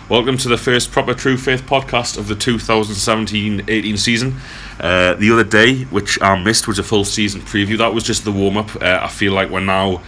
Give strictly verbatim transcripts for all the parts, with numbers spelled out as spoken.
Welcome to the first proper True Faith podcast of the two thousand seventeen eighteen season. Uh, the other day, which I missed, was a full season preview. That was just the warm-up. Uh, I feel like we're now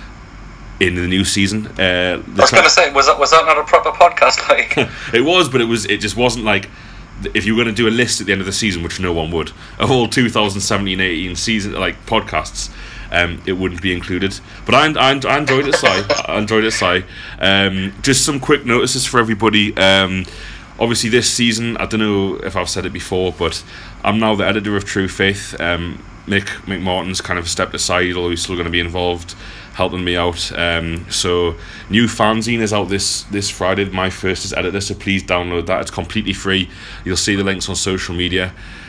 in the new season. Uh, I was going to say, was that was that not a proper podcast? Like it was, but it was. It just wasn't like if you were going to do a list at the end of the season, which no one would, of all two thousand seventeen eighteen season like podcasts. Um, it wouldn't be included, but I, I, I enjoyed it. Si, I enjoyed it. Si, um, just some quick notices for everybody. Um, obviously, this season, I don't know if I've said it before, but I'm now the editor of True Faith. Um, Mick Mick Martin's kind of stepped aside, although he's still going to be involved, helping me out. Um, so, new fanzine is out this this Friday. My first as editor, so please download that. It's completely free. You'll see the links on social media.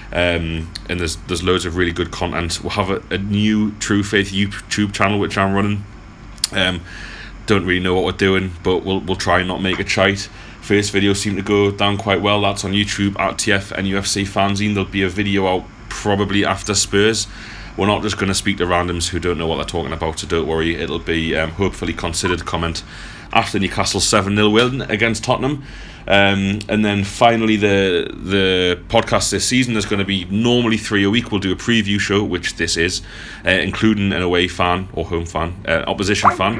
Um, and there's there's loads of really good content. We'll have a, a new True Faith YouTube channel which I'm running. Um, don't really know what we're doing, but we'll we'll try and not make it shite. First video seemed to go down quite well. That's on YouTube at T F N U F C Fanzine. There'll be a video out probably after Spurs. We're not just going to speak to randoms who don't know what they're talking about, so don't worry. It'll be um, hopefully considered comment after Newcastle seven nil win against Tottenham. Um, and then finally the the podcast this season, there's going to be normally three a week. We'll do a preview show, which this is, uh, including an away fan or home fan, uh, opposition fan.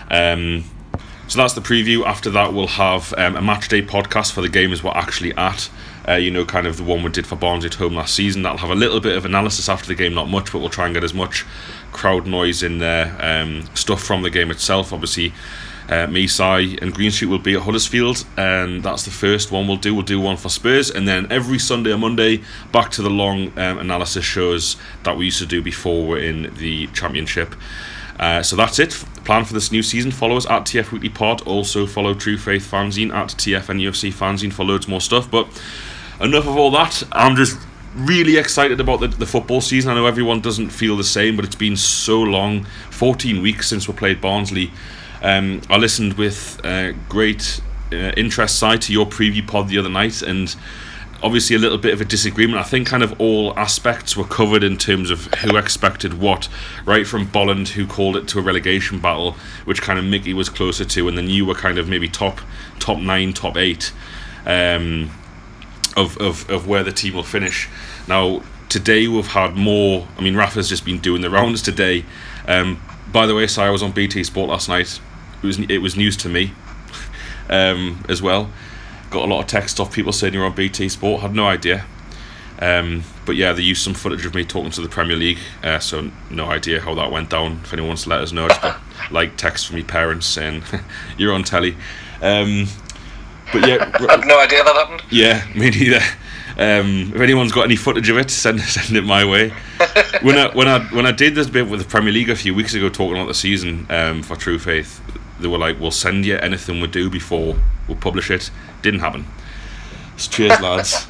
Um, so that's the preview. After that we'll have um, a match day podcast for the games we're actually at. Uh, you know, kind of the one we did for Barnsley at home last season. That'll have a little bit of analysis after the game, not much, but we'll try and get as much crowd noise in there, um, stuff from the game itself. Obviously, uh, me, Si, and Green Street will be at Huddersfield, and that's the first one we'll do. We'll do one for Spurs, and then every Sunday or Monday, back to the long um, analysis shows that we used to do before we're in the Championship. Uh, so that's it. The plan for this new season. Follow us at T F Weekly Pod. Also follow True Faith Fanzine at T F N U F C Fanzine for loads more stuff. But enough of all that. I'm just really excited about the, the football season. I know everyone doesn't feel the same, but it's been so long. fourteen weeks since we played Barnsley. Um, I listened with uh, great uh, interest, Si, to your preview pod the other night, and obviously a little bit of a disagreement. I think kind of all aspects were covered in terms of who expected what, right from Bolland, who called it to a relegation battle, which kind of Mickey was closer to, and then you were kind of maybe top top nine, top eight um, of, of, of where the team will finish. Now, today we've had more. I mean, Rafa's just been doing the rounds today. Um, by the way, Si, I was on B T Sport last night. It was, it was news to me um, as well. Got a lot of text off people saying you're on B T Sport. Had no idea. Um, but yeah, they used some footage of me talking to the Premier League, uh, so no idea how that went down. If anyone wants to let us know, I just got like text from my parents saying you're on telly. Um, but yeah, I had no idea that happened. Yeah, me neither. Um, if anyone's got any footage of it, send send it my way. When I when I when I did this bit with the Premier League a few weeks ago, talking about the season um, for True Faith, they were like, "We'll send you anything we do before we'll publish it." Didn't happen. So cheers, lads.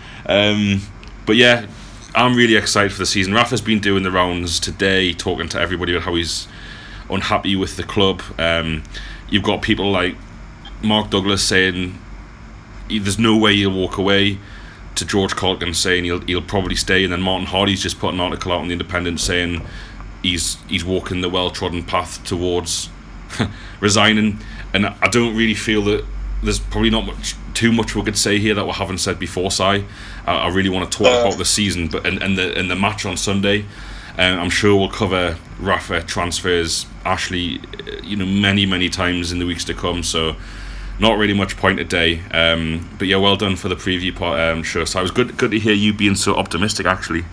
um, but yeah, I'm really excited for the season. Rafa's been doing the rounds today, talking to everybody about how he's unhappy with the club. Um, you've got people like Mark Douglas saying there's no way he'll walk away, to George Colkin saying he'll he'll probably stay, and then Martin Hardy's just put an article out on the Independent saying he's he's walking the well-trodden path towards resigning. And I don't really feel that there's probably not much too much we could say here that we haven't said before, Si. I, I really want to talk uh, about the season, but and, and the and the match on Sunday. Um, I'm sure we'll cover Rafa, transfers, Ashley, you know, many many times in the weeks to come. So not really much point today. Um, but yeah, well done for the preview part, um, show. So it was good good to hear you being so optimistic. Actually,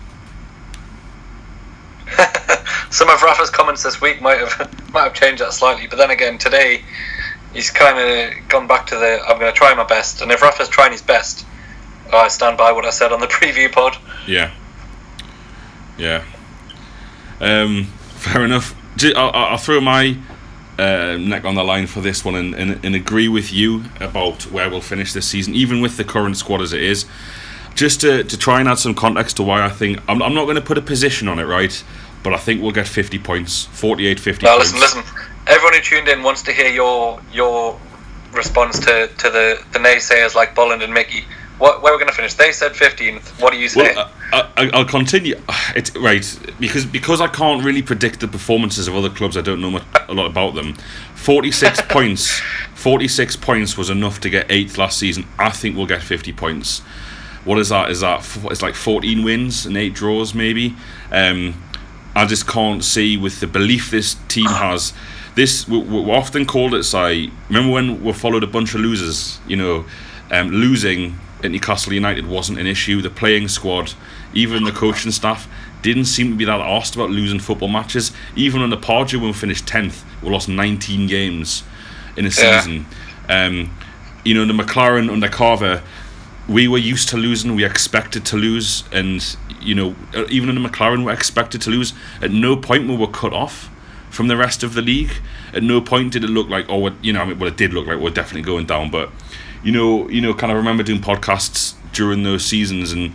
some of Rafa's comments this week might have might have changed that slightly, but then again today, he's kind of gone back to the I'm going to try my best, and if Rafa's trying his best, I stand by what I said on the preview pod. Yeah. Yeah. Um, fair enough. I'll, I'll throw my uh, neck on the line for this one and, and, and agree with you about where we'll finish this season, even with the current squad as it is. Just to, to try and add some context to why I think I'm, I'm not going to put a position on it, right? But I think we'll get fifty points, forty-eight, fifty no, points. listen, listen. Everyone who tuned in wants to hear your your response to, to the, the naysayers like Bolland and Mickey. What, where we're going to finish? They said fifteenth. What do you say? Well, I, I, I'll continue. It's right because because I can't really predict the performances of other clubs. I don't know much, a lot about them. Forty-six points forty-six points was enough to get eighth last season. I think we'll get fifty points. What is that? Is that it's like fourteen wins and eight draws maybe? Um, I just can't see with the belief this team has. This we, we often called it. Say, remember when we followed a bunch of losers? You know, um, losing at Newcastle United wasn't an issue. The playing squad, even the coaching staff, didn't seem to be that arsed about losing football matches. Even under Pardew, when we finished tenth, we lost nineteen games in a season. Yeah. Um, you know, the McLaren under Carver, we were used to losing. We expected to lose, and you know, even under McLaren, we expected to lose. At no point we were cut off from the rest of the league. At no point did it look like, oh, you know, I mean, well, it did look like we're definitely going down. But you know, you know, kind of remember doing podcasts during those seasons, and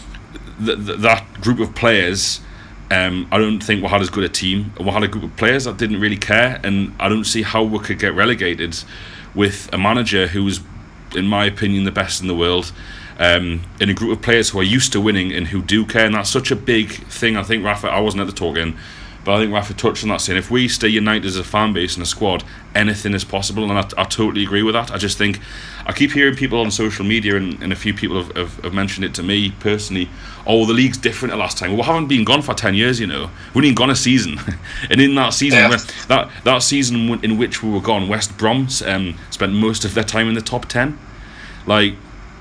th- th- that group of players. Um, I don't think we had as good a team. We had a group of players that didn't really care, and I don't see how we could get relegated with a manager who was, in my opinion, the best in the world, um, in a group of players who are used to winning and who do care. And that's such a big thing. I think Rafa, I wasn't at the talking, but I think Rafa touched on that, saying if we stay united as a fan base and a squad, anything is possible. And I, I totally agree with that. I just think I keep hearing people on social media, and, and a few people have, have, have mentioned it to me personally. Oh, the league's different to last time. Well, we haven't been gone for ten years, you know. We've been gone a season. And in that season, yeah. that that season in which we were gone, West Brom um, spent most of their time in the top ten. Like,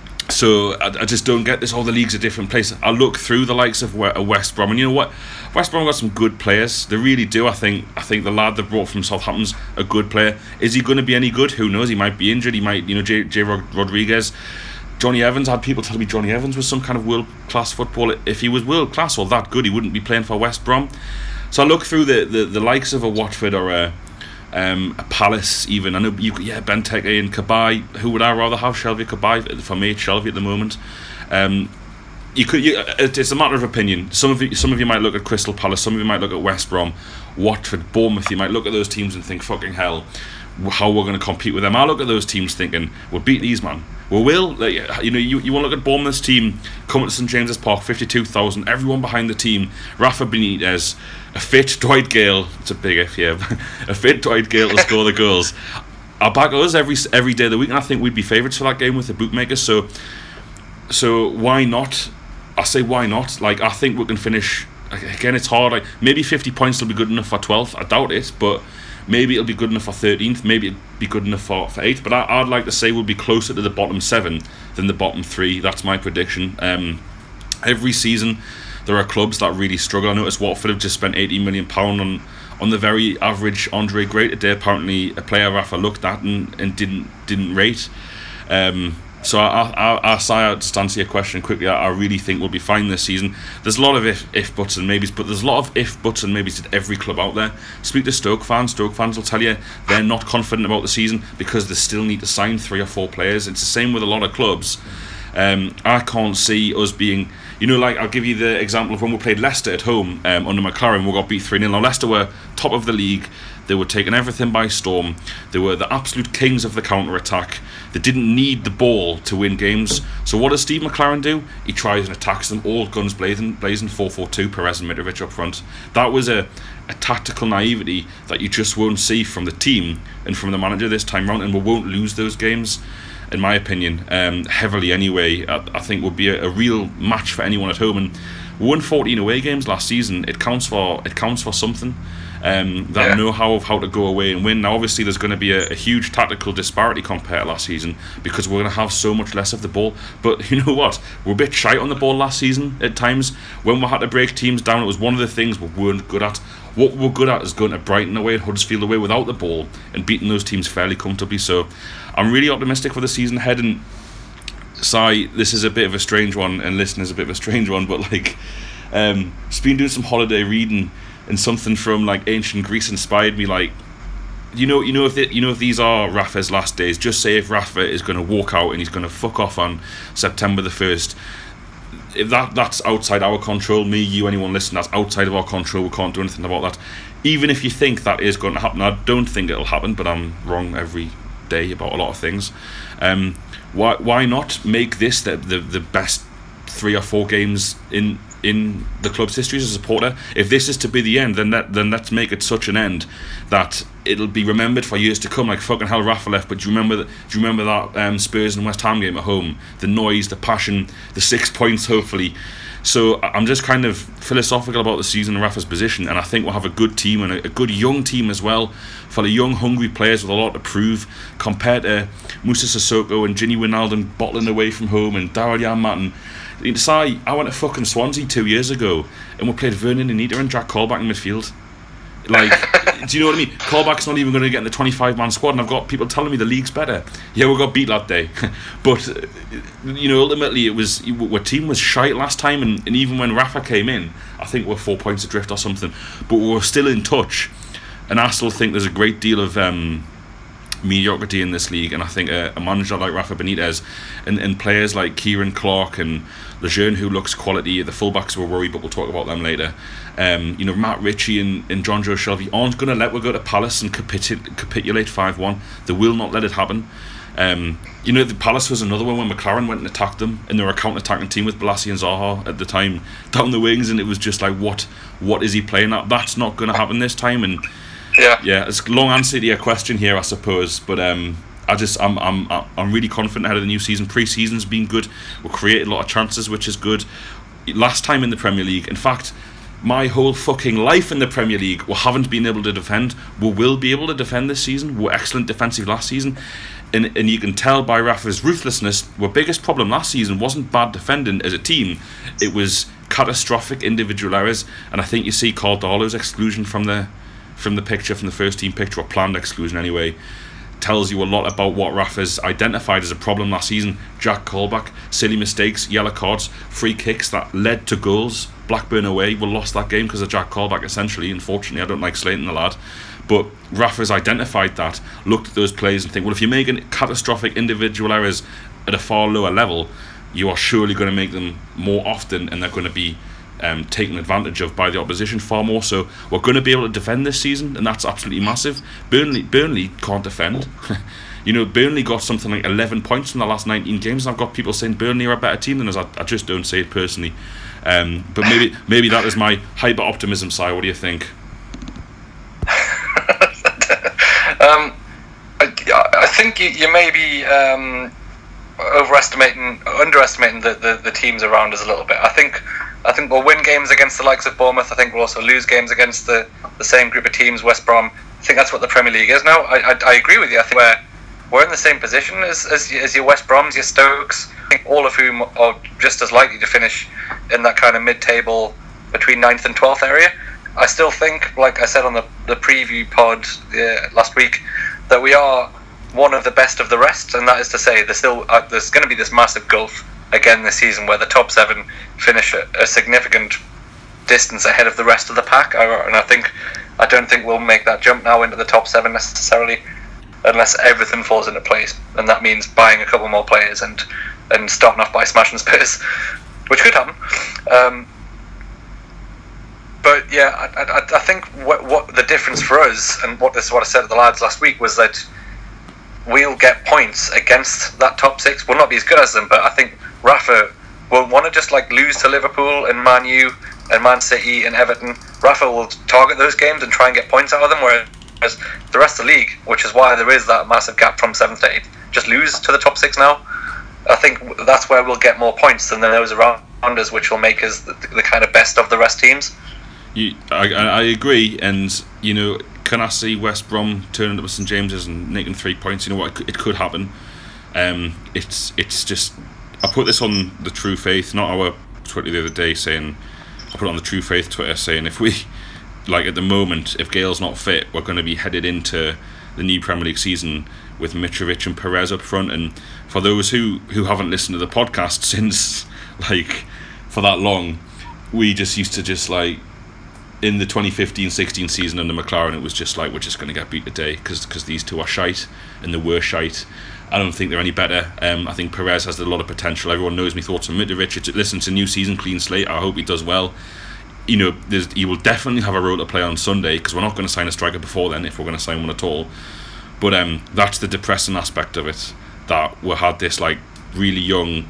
so I, I just don't get this. Oh, the league's a different place. I look through the likes of West Brom, and you know what? West Brom got some good players. They really do. I think I think the lad they brought from Southampton's a good player. Is he going to be any good? Who knows? He might be injured. He might, you know, J. J. Rodriguez. Johnny Evans, I had people tell me Johnny Evans was some kind of world-class footballer. If he was world-class or that good, he wouldn't be playing for West Brom. So I look through the, the, the likes of a Watford or a, um, a Palace even. I know, you, yeah, Benteke and Cabaye. Who would I rather have? Shelvey Cabaye? For me, it's Shelvey at the moment. Um, you could. You, it's a matter of opinion. Some of you, some of you might look at Crystal Palace. Some of you might look at West Brom, Watford, Bournemouth. You might look at those teams and think, fucking hell, how we're going to compete with them. I look at those teams thinking, we'll beat these, man. We will. Like, you know, you, you want to look at Bournemouth's team coming to St James's Park, fifty-two thousand, everyone behind the team, Rafa Benitez, a fit Dwight Gale, it's a big if, yeah, a fit Dwight Gale to score the goals. I'll back us every every day of the week, and I think we'd be favourites for that game with the bookmakers, so so why not? I say why not? Like, I think we can finish, again, it's hard, like, maybe fifty points will be good enough for twelfth, I doubt it, but maybe it'll be good enough for thirteenth, maybe it'll be good enough for, for eighth, but I, I'd like to say we'll be closer to the bottom seven than the bottom three. That's my prediction. Um, every season there are clubs that really struggle. I noticed Watford have just spent eighteen million pounds on, on the very average Andre Gray today, apparently a player Rafa looked at and, and didn't didn't rate. Um, So I, I, I say, to answer your question quickly, I, I really think we'll be fine this season. There's a lot of if, if buts and maybes, but there's a lot of if buts and maybes at every club out there. Speak to Stoke fans. Stoke fans will tell you they're not confident about the season because they still need to sign three or four players. It's the same with a lot of clubs. Um, I can't see us being, you know, like I'll give you the example of when we played Leicester at home um, under McLaren. We got beat three nil. Now Leicester were top of the league. They were taking everything by storm. They were the absolute kings of the counter-attack. They didn't need the ball to win games. So what does Steve McLaren do? He tries and attacks them, all guns blazing, blazing four four two, Perez and Mitrovic up front. That was a, a tactical naivety that you just won't see from the team and from the manager this time round, and we won't lose those games, in my opinion, um, heavily anyway. I, I think would be a, a real match for anyone at home. And we won fourteen away games last season. It counts for it counts for something. Um, that yeah. know how of how to go away and win. Now obviously there's going to be a, a huge tactical disparity compared to last season because we're going to have so much less of the ball, but you know what, we're a bit shite on the ball last season at times. When we had to break teams down, it was one of the things we weren't good at. What we're good at is going to Brighton away and Huddersfield away without the ball and beating those teams fairly comfortably. So I'm really optimistic for the season ahead. And Si, this is a bit of a strange one, and listeners a bit of a strange one, but like um, just been doing some holiday reading, and something from like ancient Greece inspired me. Like, you know, you know if the, you know if these are Rafa's last days. Just say if Rafa is going to walk out and he's going to fuck off on September the first. If that that's outside our control, me, you, anyone listening, that's outside of our control. We can't do anything about that. Even if you think that is going to happen, I don't think it'll happen, but I'm wrong every day about a lot of things. Um, why why not make this the the, the best three or four games in in the club's history as a supporter. If this is to be the end, then that, then let's make it such an end that it'll be remembered for years to come. Like fucking hell, Rafa left, but do you remember that? Do you remember that um, Spurs and West Ham game at home? The noise, the passion, the six points, hopefully. So I'm just kind of philosophical about the season and Rafa's position, and I think we'll have a good team and a, a good young team as well, full of young, hungry players with a lot to prove, compared to Moussa Sissoko and Gini Wijnaldum bottling away from home and Daryl Janmaat. You decide, I went to fucking Swansea two years ago and we played Vernon Anita and Jack Colback in midfield. Like, do you know what I mean? Colback's not even going to get in the twenty-five man squad, and I've got people telling me the league's better. Yeah, we got beat that day, but you know, ultimately it was our team was shite last time, and, and even when Rafa came in, I think we're four points adrift or something, but we were still in touch, and I still think there's a great deal of um, mediocrity in this league, and I think a, a manager like Rafa Benitez and, and players like Kieran Clark and Lejeune, who looks quality, the fullbacks were worried, but we'll talk about them later. Um, you know, Matt Ritchie and, and John Joe Shelby aren't going to let we go to Palace and capitul- capitulate five one. They will not let it happen. Um, you know, the Palace was another one when McLaren went and attacked them, and they were a counter-attacking team with Bolasie and Zaha at the time down the wings, and it was just like, what what is he playing at? That's not going to happen this time. And yeah, yeah, it's a long answer to your question here, I suppose, but um, I just I'm I'm I'm really confident ahead of the new season. Pre-season's been good. We've created a lot of chances, which is good. Last time in the Premier League, in fact, my whole fucking life in the Premier League, we haven't been able to defend. We will be able to defend this season. We were excellent defensive last season, and and you can tell by Rafa's ruthlessness. Our biggest problem last season wasn't bad defending as a team; it was catastrophic individual errors. And I think you see Carl Darlow's exclusion from the from the picture, from the first team picture, or planned exclusion anyway, tells you a lot about what Rafa's identified as a problem last season. Jack Colback, silly mistakes, yellow cards, free kicks that led to goals. Blackburn away, we lost that game because of Jack Colback, essentially. Unfortunately, I don't like slating the lad, but Rafa's identified that, looked at those plays and think, well, if you're making catastrophic individual errors at a far lower level, you are surely going to make them more often, and they're going to be um, taken advantage of by the opposition far more. So we're going to be able to defend this season, and that's absolutely massive. Burnley Burnley can't defend. You know, Burnley got something like eleven points in the last nineteen games, and I've got people saying Burnley are a better team than us. I, I just don't say it personally. Um, but maybe maybe that is my hyper optimism side. What do you think? um, I, I think you, you may be um, overestimating, underestimating the, the, the teams around us a little bit. I think I think we'll win games against the likes of Bournemouth. I think we'll also lose games against the, the same group of teams, West Brom. I think that's what the Premier League is now. I I, I agree with you. I think we're we're in the same position as, as as your West Broms, your Stokes, all of whom are just as likely to finish in that kind of mid-table between ninth and twelfth area. I still think, like I said on the, the preview pod uh, last week, that we are one of the best of the rest, and that is to say there's still uh, there's going to be this massive gulf again this season where the top seven finish a, a significant distance ahead of the rest of the pack, and I think I don't think we'll make that jump now into the top seven necessarily unless everything falls into place, and that means buying a couple more players and and starting off by smashing Spurs, which could happen. Um, but yeah, I, I, I think what, what the difference for us, and what this is what I said to the lads last week, was that we'll get points against that top six. We'll not be as good as them, but I think Rafa will want to just like lose to Liverpool and Man U and Man City and Everton. Rafa will target those games and try and get points out of them, whereas the rest of the league, which is why there is that massive gap from seventh to eighth, just lose to the top six now. I think that's where we'll get more points than those around us, which will make us the, the kind of best of the rest teams. You, I, I agree, and you know, can I see West Brom turning up with St James's and making three points? You know what, it could, it could happen. Um, it's it's just, I put this on the True Faith, not our Twitter the other day, saying, I put it on the True Faith Twitter saying, if we, like at the moment, if Gale's not fit, we're going to be headed into the new Premier League season with Mitrovic and Perez up front. And for those who, who haven't listened to the podcast since, like, for that long, we just used to just, like, in the twenty fifteen sixteen season under McLaren, it was just like, we're just going to get beat today because because these two are shite, and they were shite. I don't think they're any better. Um, I think Perez has a lot of potential. Everyone knows my thoughts on Mitrovic. Listen to new season, clean slate. I hope he does well. You know, there's, he will definitely have a role to play on Sunday because we're not going to sign a striker before then, if we're going to sign one at all. But um, that's the depressing aspect of it, that we had this like really young,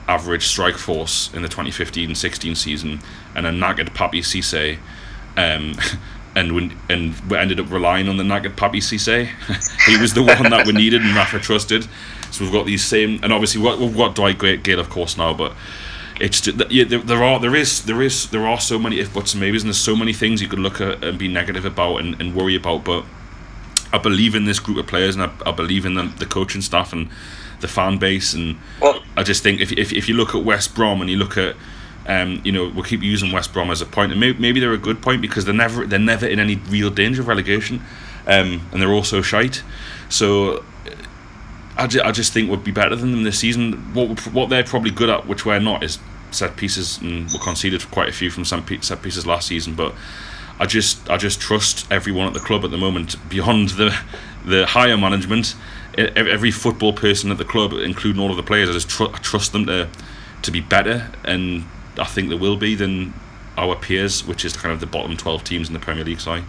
average strike force in the twenty fifteen sixteen season and a knackered Papi Cissé, um, and when, and we ended up relying on the knackered Papi Cissé. He was the one that we needed and Rafa trusted. So we've got these same, and obviously we've got, we've got Dwight Gale, of course, now, but it's just, yeah, there, there are there is there is there are so many if buts and maybes, and there's so many things you could look at and be negative about and, and worry about. But I believe in this group of players, and I, I believe in the, the coaching staff and the fan base, and well, I just think if if if you look at West Brom and you look at um you know we'll keep using West Brom as a point, and maybe, maybe they're a good point because they're never they're never in any real danger of relegation, um and they're also shite. So I, ju- I just think we'd be better than them this season. What what they're probably good at, which we're not, is set pieces, and we conceded quite a few from some set pieces last season. But I just I just trust everyone at the club at the moment, beyond the the higher management, every football person at the club, including all of the players. I just tr- I trust them to to be better, and I think they will be than our peers, which is kind of the bottom twelve teams in the Premier League side.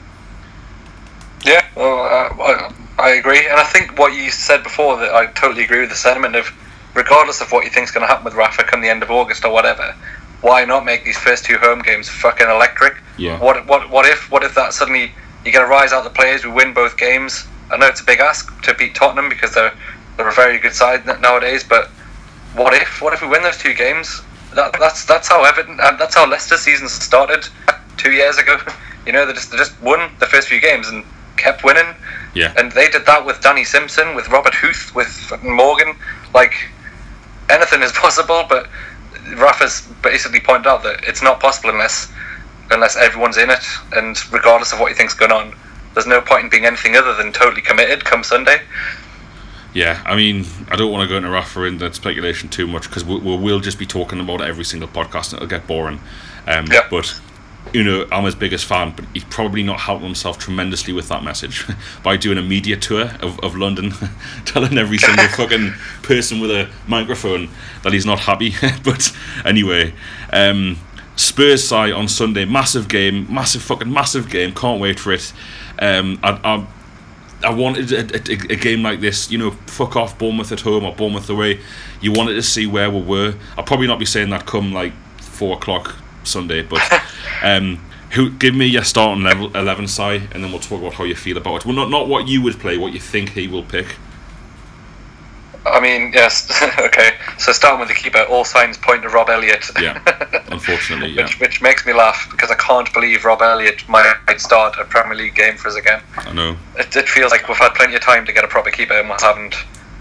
Yeah, well, uh, I, I agree, and I think what you said before, that I totally agree with the sentiment of, regardless of what you think is going to happen with Rafa come the end of August or whatever, why not make these first two home games fucking electric? Yeah. What what what if what if that suddenly you're going to rise out the players, we win both games? I know it's a big ask to beat Tottenham because they're they're a very good side nowadays, but what if what if we win those two games? That that's that's how Everton and that's how Leicester's season started two years ago. You know, they just they just won the first few games and kept winning. Yeah. And they did that with Danny Simpson, with Robert Huth, with Morgan. Like, anything is possible, but Rafa's basically pointed out that it's not possible unless unless everyone's in it, and regardless of what you think's going on, there's no point in being anything other than totally committed come Sunday. Yeah, I mean, I don't want to go into Rafa in that speculation too much because we, we will just be talking about it every single podcast and it'll get boring. Um, yeah. But, you know, I'm his biggest fan, but he's probably not helping himself tremendously with that message by doing a media tour of, of London, telling every single fucking person with a microphone that he's not happy. But anyway, um, Spurs side on Sunday, massive game, massive fucking massive game, can't wait for it. Um, I, I I wanted a, a, a game like this, you know, fuck off Bournemouth at home or Bournemouth away. You wanted to see where we were. I'll probably not be saying that come like four o'clock Sunday, but um, who give me your starting level eleven side, and then we'll talk about how you feel about it. Well, not not what you would play, what you think he will pick. I mean, yes, okay. So starting with the keeper, all signs point to Rob Elliott. Yeah, unfortunately, yeah. which, which makes me laugh because I can't believe Rob Elliott might start a Premier League game for us again. I know. It, it feels like we've had plenty of time to get a proper keeper and we haven't.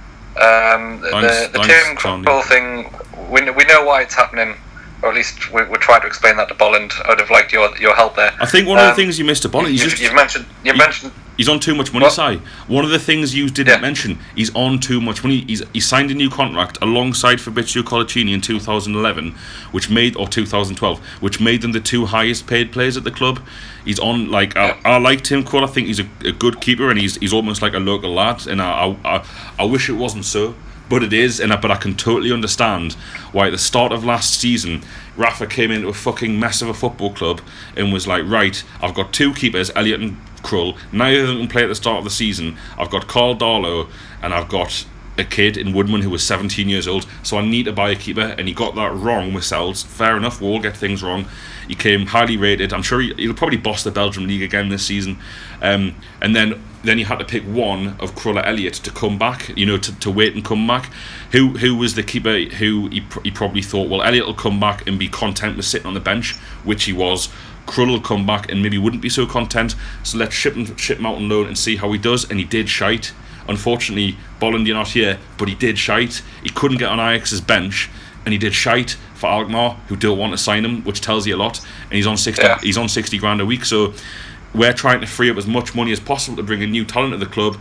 Um, the the Tim Krul thing, we we know why it's happening, or at least we we try to explain that to Bolland. I would have liked your your help there. I think one um, of the things you missed to Bolland, you, just, you've mentioned you he, mentioned. He's on too much money, What? Si. One of the things you didn't Yeah. mention, he's on too much money. He's he signed a new contract alongside Fabrizio Colacini in two thousand eleven, which made or two thousand twelve, which made them the two highest paid players at the club. He's on like I, I like Tim Krul. I think he's a, a good keeper, and he's he's almost like a local lad. And I I, I, I wish it wasn't so, but it is. And I, but I can totally understand why at the start of last season, Rafa came into a fucking mess of a football club and was like, right, I've got two keepers, Elliott and Krul. Neither of them can play at the start of the season. I've got Carl Darlow and I've got a kid in Woodman who was seventeen years old, so I need to buy a keeper, and he got that wrong with Sells. Fair enough, we'll all get things wrong. He came highly rated. I'm sure he, he'll probably boss the Belgium League again this season. Um, and then then you had to pick one of Krul or Elliott to come back, you know, to, to wait and come back. Who who was the keeper who he, pr- he probably thought, well, Elliott will come back and be content with sitting on the bench, which he was. Krul will come back and maybe wouldn't be so content, so let's ship him, ship him out on loan and see how he does. And he did shite. Unfortunately, Bolland, you're not here, but he did shite. He couldn't get on Ajax's bench, and he did shite for Alkmaar, who don't want to sign him, which tells you a lot. And he's on sixty, Yeah. he's on sixty grand a week. So we're trying to free up as much money as possible to bring a new talent to the club.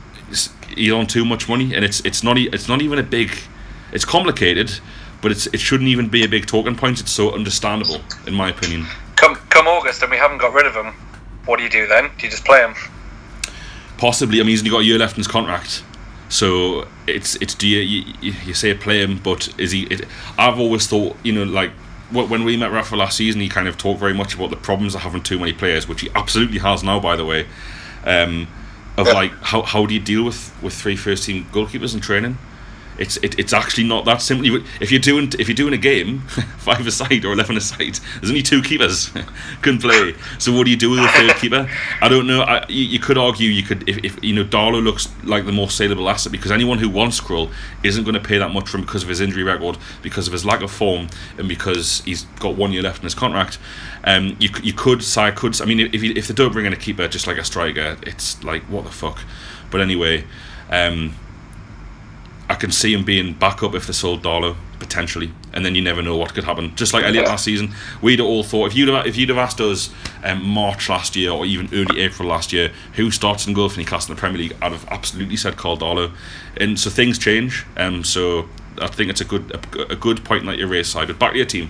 He's on too much money, and it's it's not e- it's not even a big. It's complicated, but it's it shouldn't even be a big talking point. It's so understandable, in my opinion. Come come August and we haven't got rid of him. What do you do then? Do you just play him? Possibly. I mean, he's only got a year left in his contract, so it's it's do you you, you say play him, but is he? It, I've always thought, you know, like when we met Rafa last season, he kind of talked very much about the problems of having too many players, which he absolutely has now, by the way. Um, of Yeah. like how how do you deal with with three first team goalkeepers in training? It's it, it's actually not that simple. If you're doing if you're doing a game, five aside or eleven aside, there's only two keepers can play. So what do you do with the third keeper? I don't know. I, you, you could argue you could if, if you know Darlow looks like the more saleable asset because anyone who wants Krull isn't going to pay that much for him because of his injury record, because of his lack of form, and because he's got one year left in his contract. Um, you you could say could I mean if you, if they don't bring in a keeper just like a striker, it's like what the fuck. But anyway. Um, I can see him being back up if they sold Darlow potentially, and then you never know what could happen. Just like Elliott last season, we'd all thought if you'd have, if you'd have asked us um, March last year or even early April last year who starts in goal for Newcastle in the Premier League, I'd have absolutely said Karl Darlow. And so things change. Um, so I think it's a good a, a good point that you raised, side. But back to your team.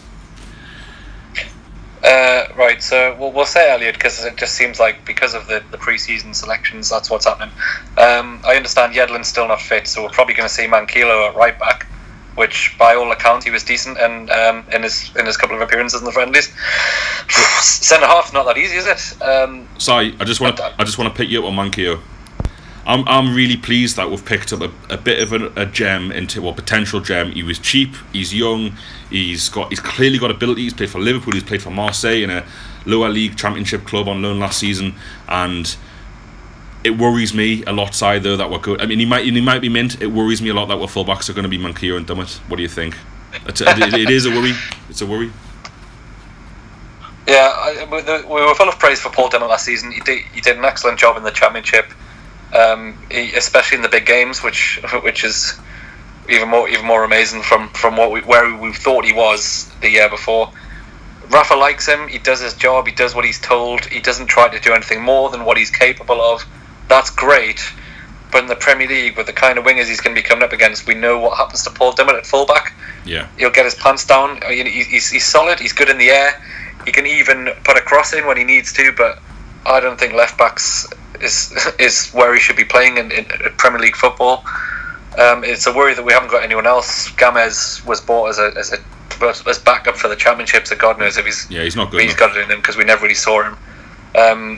Uh, right, so we'll, we'll say Elliott because it just seems like because of the, the pre-season selections, that's what's happening. Um, I understand Yedlin's still not fit, so we're probably going to see Manquillo at right back, which by all accounts he was decent and um, in his in his couple of appearances in the friendlies. Centre half not that easy, is it? Um, Sorry, I just want to I just want to pick you up on Manquillo. I'm I'm really pleased that we've picked up a, a bit of a, a gem into well potential gem. He was cheap. He's young. He's got he's clearly got ability. He's played for Liverpool. He's played for Marseille in a lower league championship club on loan last season, and it worries me a lot, side though that we're good. I mean, he might he might be mint. It worries me a lot that our fullbacks are going to be Manquillo and Dummett. What do you think? It's a, it, it is a worry. It's a worry. Yeah, I, we were full of praise for Paul Dummett last season. He did he did an excellent job in the championship. Um, he, especially in the big games, which which is even more even more amazing from, from what we, where we thought he was the year before. Rafa likes him. He does his job. He does what he's told. He doesn't try to do anything more than what he's capable of. That's great. But in the Premier League, with the kind of wingers he's going to be coming up against, we know what happens to Paul Dummett at fullback. Yeah, he'll get his pants down. He's, he's solid. He's good in the air. He can even put a cross in when he needs to. But I don't think left backs is is where he should be playing in, in, in Premier League football. Um, it's a worry that we haven't got anyone else. Gamez was bought as a as a as backup for the championship, so God knows if he's yeah he's not good. He's got it in him because we never really saw him. Um,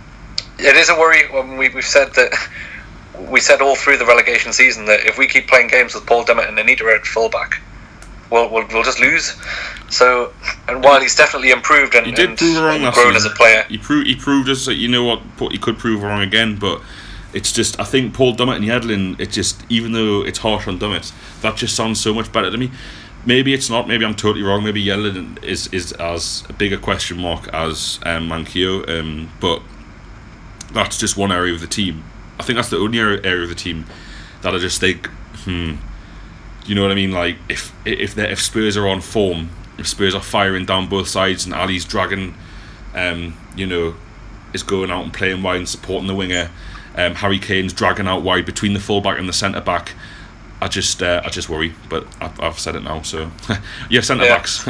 it is a worry when we we've said that we said all through the relegation season that if we keep playing games with Paul Dummett and Anita at fullback, we'll we'll we'll just lose. So, and while he's definitely improved and, he did and, prove wrong and grown as a player, he proved he proved us that you know what he could prove wrong again, but. It's just, I think Paul Dummett and Yedlin, it just, even though it's harsh on Dummett, that just sounds so much better to me. Maybe it's not, maybe I'm totally wrong, maybe Yedlin is, is as a bigger question mark as um, Manquillo, um, but that's just one area of the team. I think that's the only area of the team that I just think, hmm, you know what I mean? Like, if if if Spurs are on form, if Spurs are firing down both sides and Ali's dragging, um, you know, is going out and playing wide and supporting the winger, Um, Harry Kane's dragging out wide between the fullback and the centre back. I just, uh, I just worry, but I've, I've said it now. So, yeah, centre yeah. backs.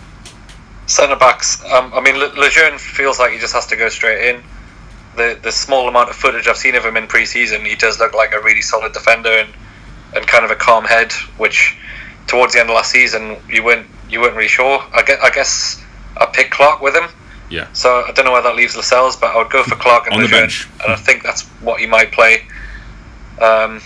Centre backs. Um, I mean, Le- Lejeune feels like he just has to go straight in. The the small amount of footage I've seen of him in pre-season, he does look like a really solid defender and, and kind of a calm head. Which, towards the end of last season, you weren't you weren't really sure. I guess I guess I picked Clark with him. Yeah. So I don't know where that leaves Lascelles, but I would go for Clark and on the Lejeune, bench. and I think that's what he might play. Um,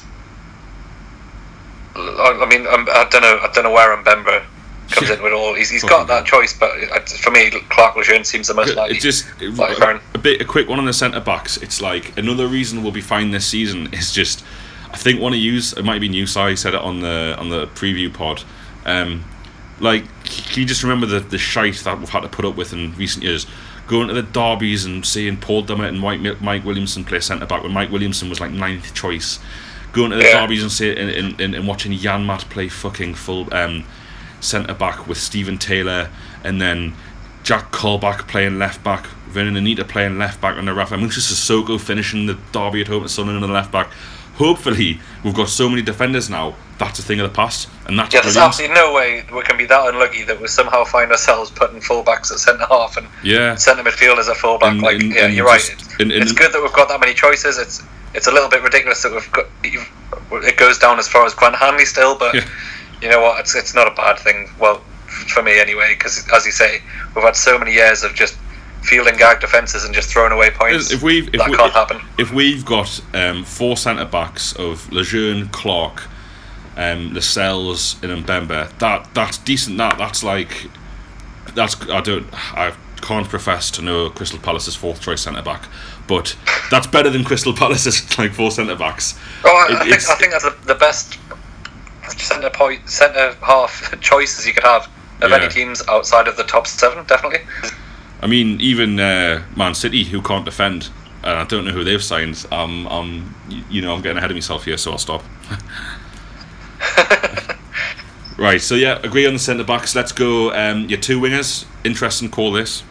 I mean, I don't know. I don't know where Mbemba comes in with all. He's he's got that choice, but for me, Clark Lejeune seems the most likely. It just a, a bit a quick one on the centre backs. It's like another reason we'll be fine this season is just I think one of yous, it might be you, Si said it on the on the preview pod. Um, like, can you just remember the the shite that we've had to put up with in recent years? Going to the derbies and seeing Paul Dummett and Mike, Mike Williamson play centre back when Mike Williamson was like ninth choice. Going to the yeah. derbies and say and, and, and watching Janmaat play fucking full um, centre back with Stephen Taylor, and then Jack Colback playing left back, Vernon Anita playing left back under Rafa. I mean, just Sissoko finishing the derby at home at Sunderland on the left back. Hopefully, we've got so many defenders now. That's a thing of the past, and that's yeah. There's brilliant. absolutely no way we can be that unlucky that we somehow find ourselves putting fullbacks at centre half and yeah. centre midfielders at fullback. And, like, and, yeah, and you're just, right. And, and, it's good that we've got that many choices. It's it's a little bit ridiculous that we've got. It goes down as far as Grant Hanley still, but yeah. you know what? It's it's not a bad thing. Well, for me anyway, because as you say, we've had so many years of just fielding gag defences and just throwing away points. If we've, if that we, can't happen. If we've got um, four centre backs of Lejeune, Clark, um, Lascelles and Mbemba. That that's decent. That that's like that's I don't I can't profess to know Crystal Palace's fourth choice centre back, but that's better than Crystal Palace's like four centre backs. Oh, I, it, I, think, I think that's the, the best centre point centre half choices you could have of yeah. any teams outside of the top seven, definitely. I mean, even uh, Man City, who can't defend, and I don't know who they've signed. Um, um, you know, I'm getting ahead of myself here, so I'll stop. Right, so yeah, agree on the centre backs. Let's go. Um, your two wingers. Interesting call this.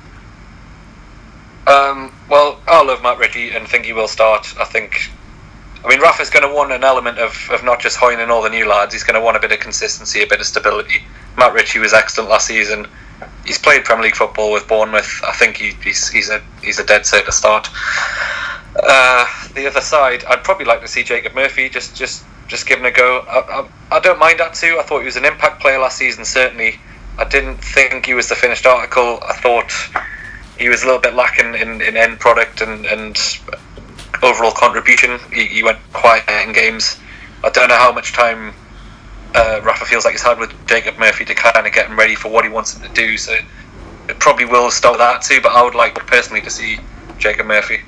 Um, well, I love Matt Ritchie and think he will start. I think. I mean, Rafa's going to want an element of, of not just Hoyne and all the new lads. He's going to want a bit of consistency, a bit of stability. Matt Ritchie was excellent last season. He's played Premier League football with Bournemouth. I think he, he's he's a he's a dead set to start. Uh, the other side, I'd probably like to see Jacob Murphy just just, just give him a go. I, I, I don't mind that too. I thought he was an impact player last season. Certainly, I didn't think he was the finished article. I thought he was a little bit lacking in, in end product and, and overall contribution. He, he went quiet in games. I don't know how much time uh, Rafa feels like he's had with Jacob Murphy to kind of get him ready for what he wants him to do. So it probably will start with that too. But I would like personally to see Jacob Murphy.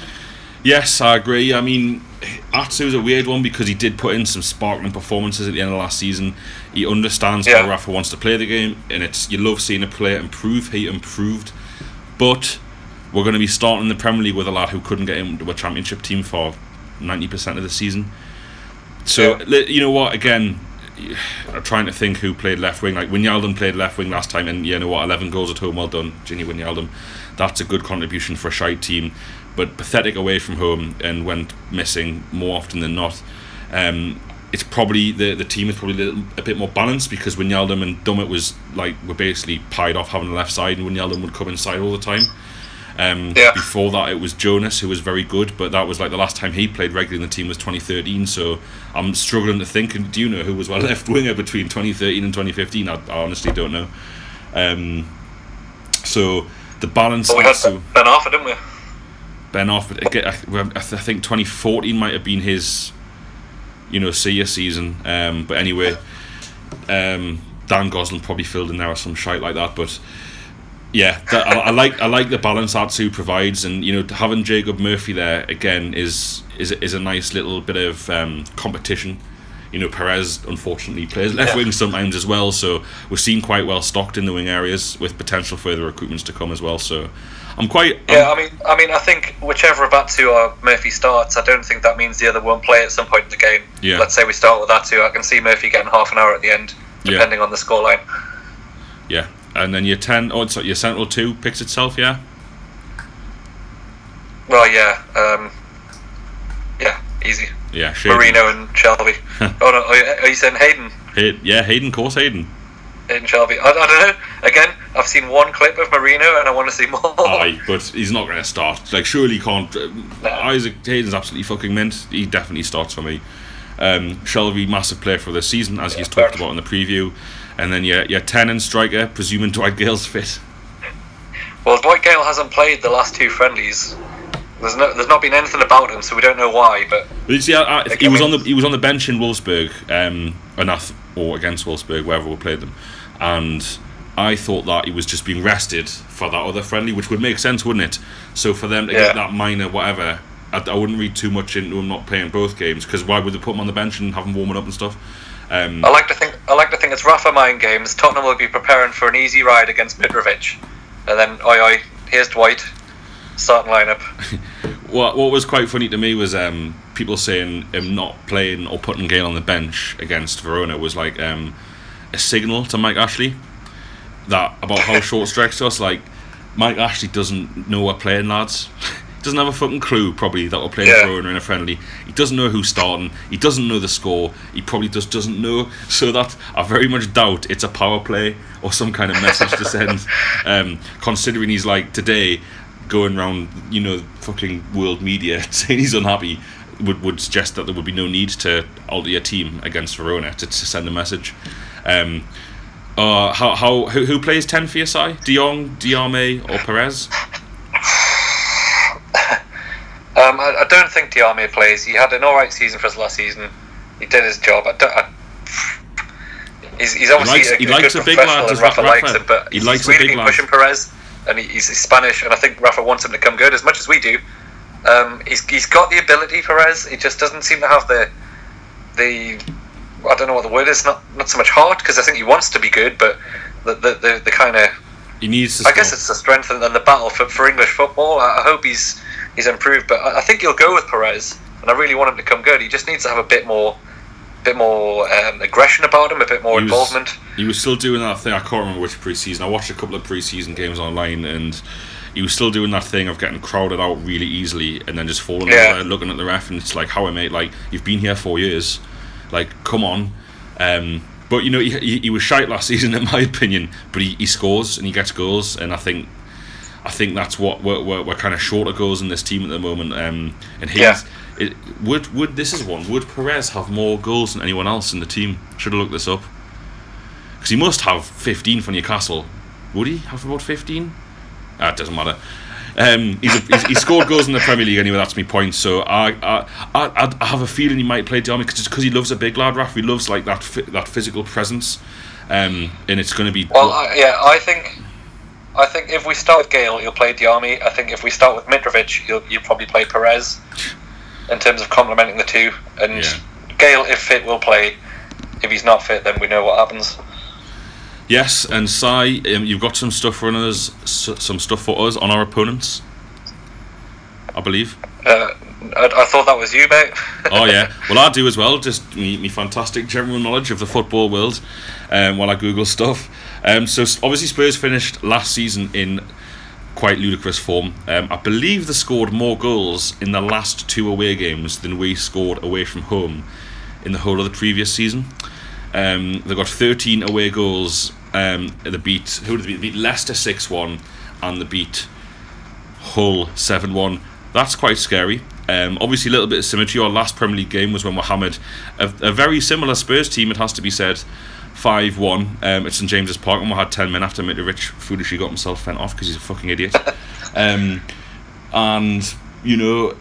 Yes, I agree. I mean, Atsu's a weird one because he did put in some sparkling performances at the end of last season. He understands yeah. how Rafa wants to play the game, and it's you love seeing a player improve. He improved, but we're going to be starting the Premier League with a lad who couldn't get into a Championship team for ninety percent of the season. So, yeah. you know what, again, I'm trying to think who played left wing. Like, Wijnaldum played left wing last time, and you know what, eleven goals at home, well done, Gini Wijnaldum. That's a good contribution for a shite team, but pathetic away from home and went missing more often than not. Um, it's probably, the the team is probably a, little, a bit more balanced because Wijnaldum and Dummett was like, were basically pied off having the left side, and Wijnaldum would come inside all the time. Um, yeah. Before that, it was Jonas, who was very good, but that was like the last time he played regularly in the team was twenty thirteen. So I'm struggling to think. And do you know who was my left winger between twenty thirteen and twenty fifteen? I, I honestly don't know. Um, so the balance. Well, we had Ben, ben Arthur, didn't we? Ben Arthur. I, I think twenty fourteen might have been his, you know, senior season. Um, but anyway, um, Dan Gosling probably filled in there or some shite like that, but. Yeah, that, I, I like I like the balance Atsu provides, and you know having Jacob Murphy there again is is is a nice little bit of um, competition. You know, Perez unfortunately plays left yeah. wing sometimes as well, so we're seen quite well stocked in the wing areas with potential further recruitments to come as well. So I'm quite I'm, yeah. I mean, I mean, I think whichever of Atsu or Murphy starts, I don't think that means the other won't play at some point in the game. Yeah. Let's say we start with Atsu, I can see Murphy getting half an hour at the end, depending yeah. on the scoreline. Yeah. And then your ten, oh, sorry, your central two picks itself, yeah. Well, yeah, um, yeah, easy. Yeah, Shaden. Marino and Shelby. oh no, are you saying Hayden? Hay- yeah, Hayden, of course, Hayden. Hayden Shelby. I, I don't know. Again, I've seen one clip of Marino, and I want to see more. Aye, but he's not going to start. Like, surely he can't. Uh, no. Isaac Hayden's absolutely fucking mint. He definitely starts for me. Um, Shelby, massive player for this season, as yeah, he's talked about in the preview. And then your your ten and striker, presuming Dwight Gale's fit. Well, Dwight Gale hasn't played the last two friendlies. There's no, there's not been anything about him, so we don't know why. But you see, I, I, he was on the he was on the bench in Wolfsburg, um, enough or against Wolfsburg, wherever we played them, and I thought that he was just being rested for that other friendly, which would make sense, wouldn't it? So for them to yeah. get that minor whatever, I, I wouldn't read too much into him not playing both games, because why would they put him on the bench and have him warming up and stuff? Um, I like to think I like to think it's Rafa mind games. Tottenham will be preparing for an easy ride against Mitrovic, and then oi oi, here's Dwight, starting lineup. what what was quite funny to me was um, people saying him not playing or putting Gale on the bench against Verona was like um, a signal to Mike Ashley that about how short stretched us. Like, Mike Ashley doesn't know we're playing, lads. Doesn't have a fucking clue probably that we're playing yeah. Verona in a friendly. He doesn't know who's starting. He doesn't know the score. He probably just doesn't know. So that I very much doubt it's a power play or some kind of message to send. Um, considering he's like today going around, you know, fucking world media saying he's unhappy, would would suggest that there would be no need to alter your team against Verona to, to send a message. Um, uh, how how who, who plays ten for your side? De Jong, Diarmé, or Perez? Um, I, I don't think Diarmé plays. He had an alright season for his last season. He did his job. I don't, I, He's, he's obviously he likes, a, he a likes good a big professional, lad. and Rafa, Rafa likes him, but he he's, likes he's a really big been lad. pushing Perez, and he, he's, he's Spanish, and I think Rafa wants him to come good as much as we do. Um, he's he's got the ability, Perez. He just doesn't seem to have the the I don't know what the word is. Not not so much heart, because I think he wants to be good, but the the the, the kind of he needs to. I stop. guess it's the strength and, and the battle for, for English football. I, I hope he's he's improved, but I, I think he'll go with Perez, and I really want him to come good. He just needs to have a bit more. bit more um, aggression about him, a bit more he was, involvement. He was still doing that thing. I can't remember which pre-season. I watched a couple of pre-season games online, and he was still doing that thing of getting crowded out really easily, and then just falling Yeah. over there, looking at the ref, and it's like, how I mate, like you've been here four years, like come on. Um, but you know, he, he, he was shite last season, in my opinion. But he, he scores and he gets goals, and I think. I think that's what we're, we're, we're kind of short of goals in this team at the moment. Um, and he's, Yeah. it, would would this is one. Would Perez have more goals than anyone else in the team? Should have looked this up. Because he must have fifteen for Newcastle. Would he have about fifteen? Ah, it doesn't matter. Um, he's, a, he's he scored goals in the Premier League anyway. That's my point. So I I, I I have a feeling he might play Diarmi because he loves a big lad. Raf, he loves like that fi- that physical presence. Um, and it's going to be Well, I, yeah, I think. I think if we start with Gale, you'll play Diarmi. I think if we start with Mitrovic, you'll, you'll probably play Perez in terms of complementing the two. And Yeah. Gale, if fit, will play. If he's not fit, then we know what happens. Yes, and Sai, um, you've got some stuff for us, s- some stuff for us on our opponents, I believe. Uh, I, I thought that was you, mate. Oh yeah, well I do as well. Just me, me fantastic general knowledge of the football world, um, while I Google stuff. Um, so s- obviously Spurs finished last season in quite ludicrous form. Um, I believe they scored more goals in the last two away games than we scored away from home in the whole of the previous season. Um, they got thirteen away goals. Um, they beat who did they beat? They beat Leicester six one, and they beat Hull seven one. That's quite scary. Um, obviously, a little bit of symmetry. Our last Premier League game was when we hammered a, a very similar Spurs team, it has to be said, five one um, at St James's Park, and we had ten men after Mitrovic foolishly got himself sent off because he's a fucking idiot. um, and, you know,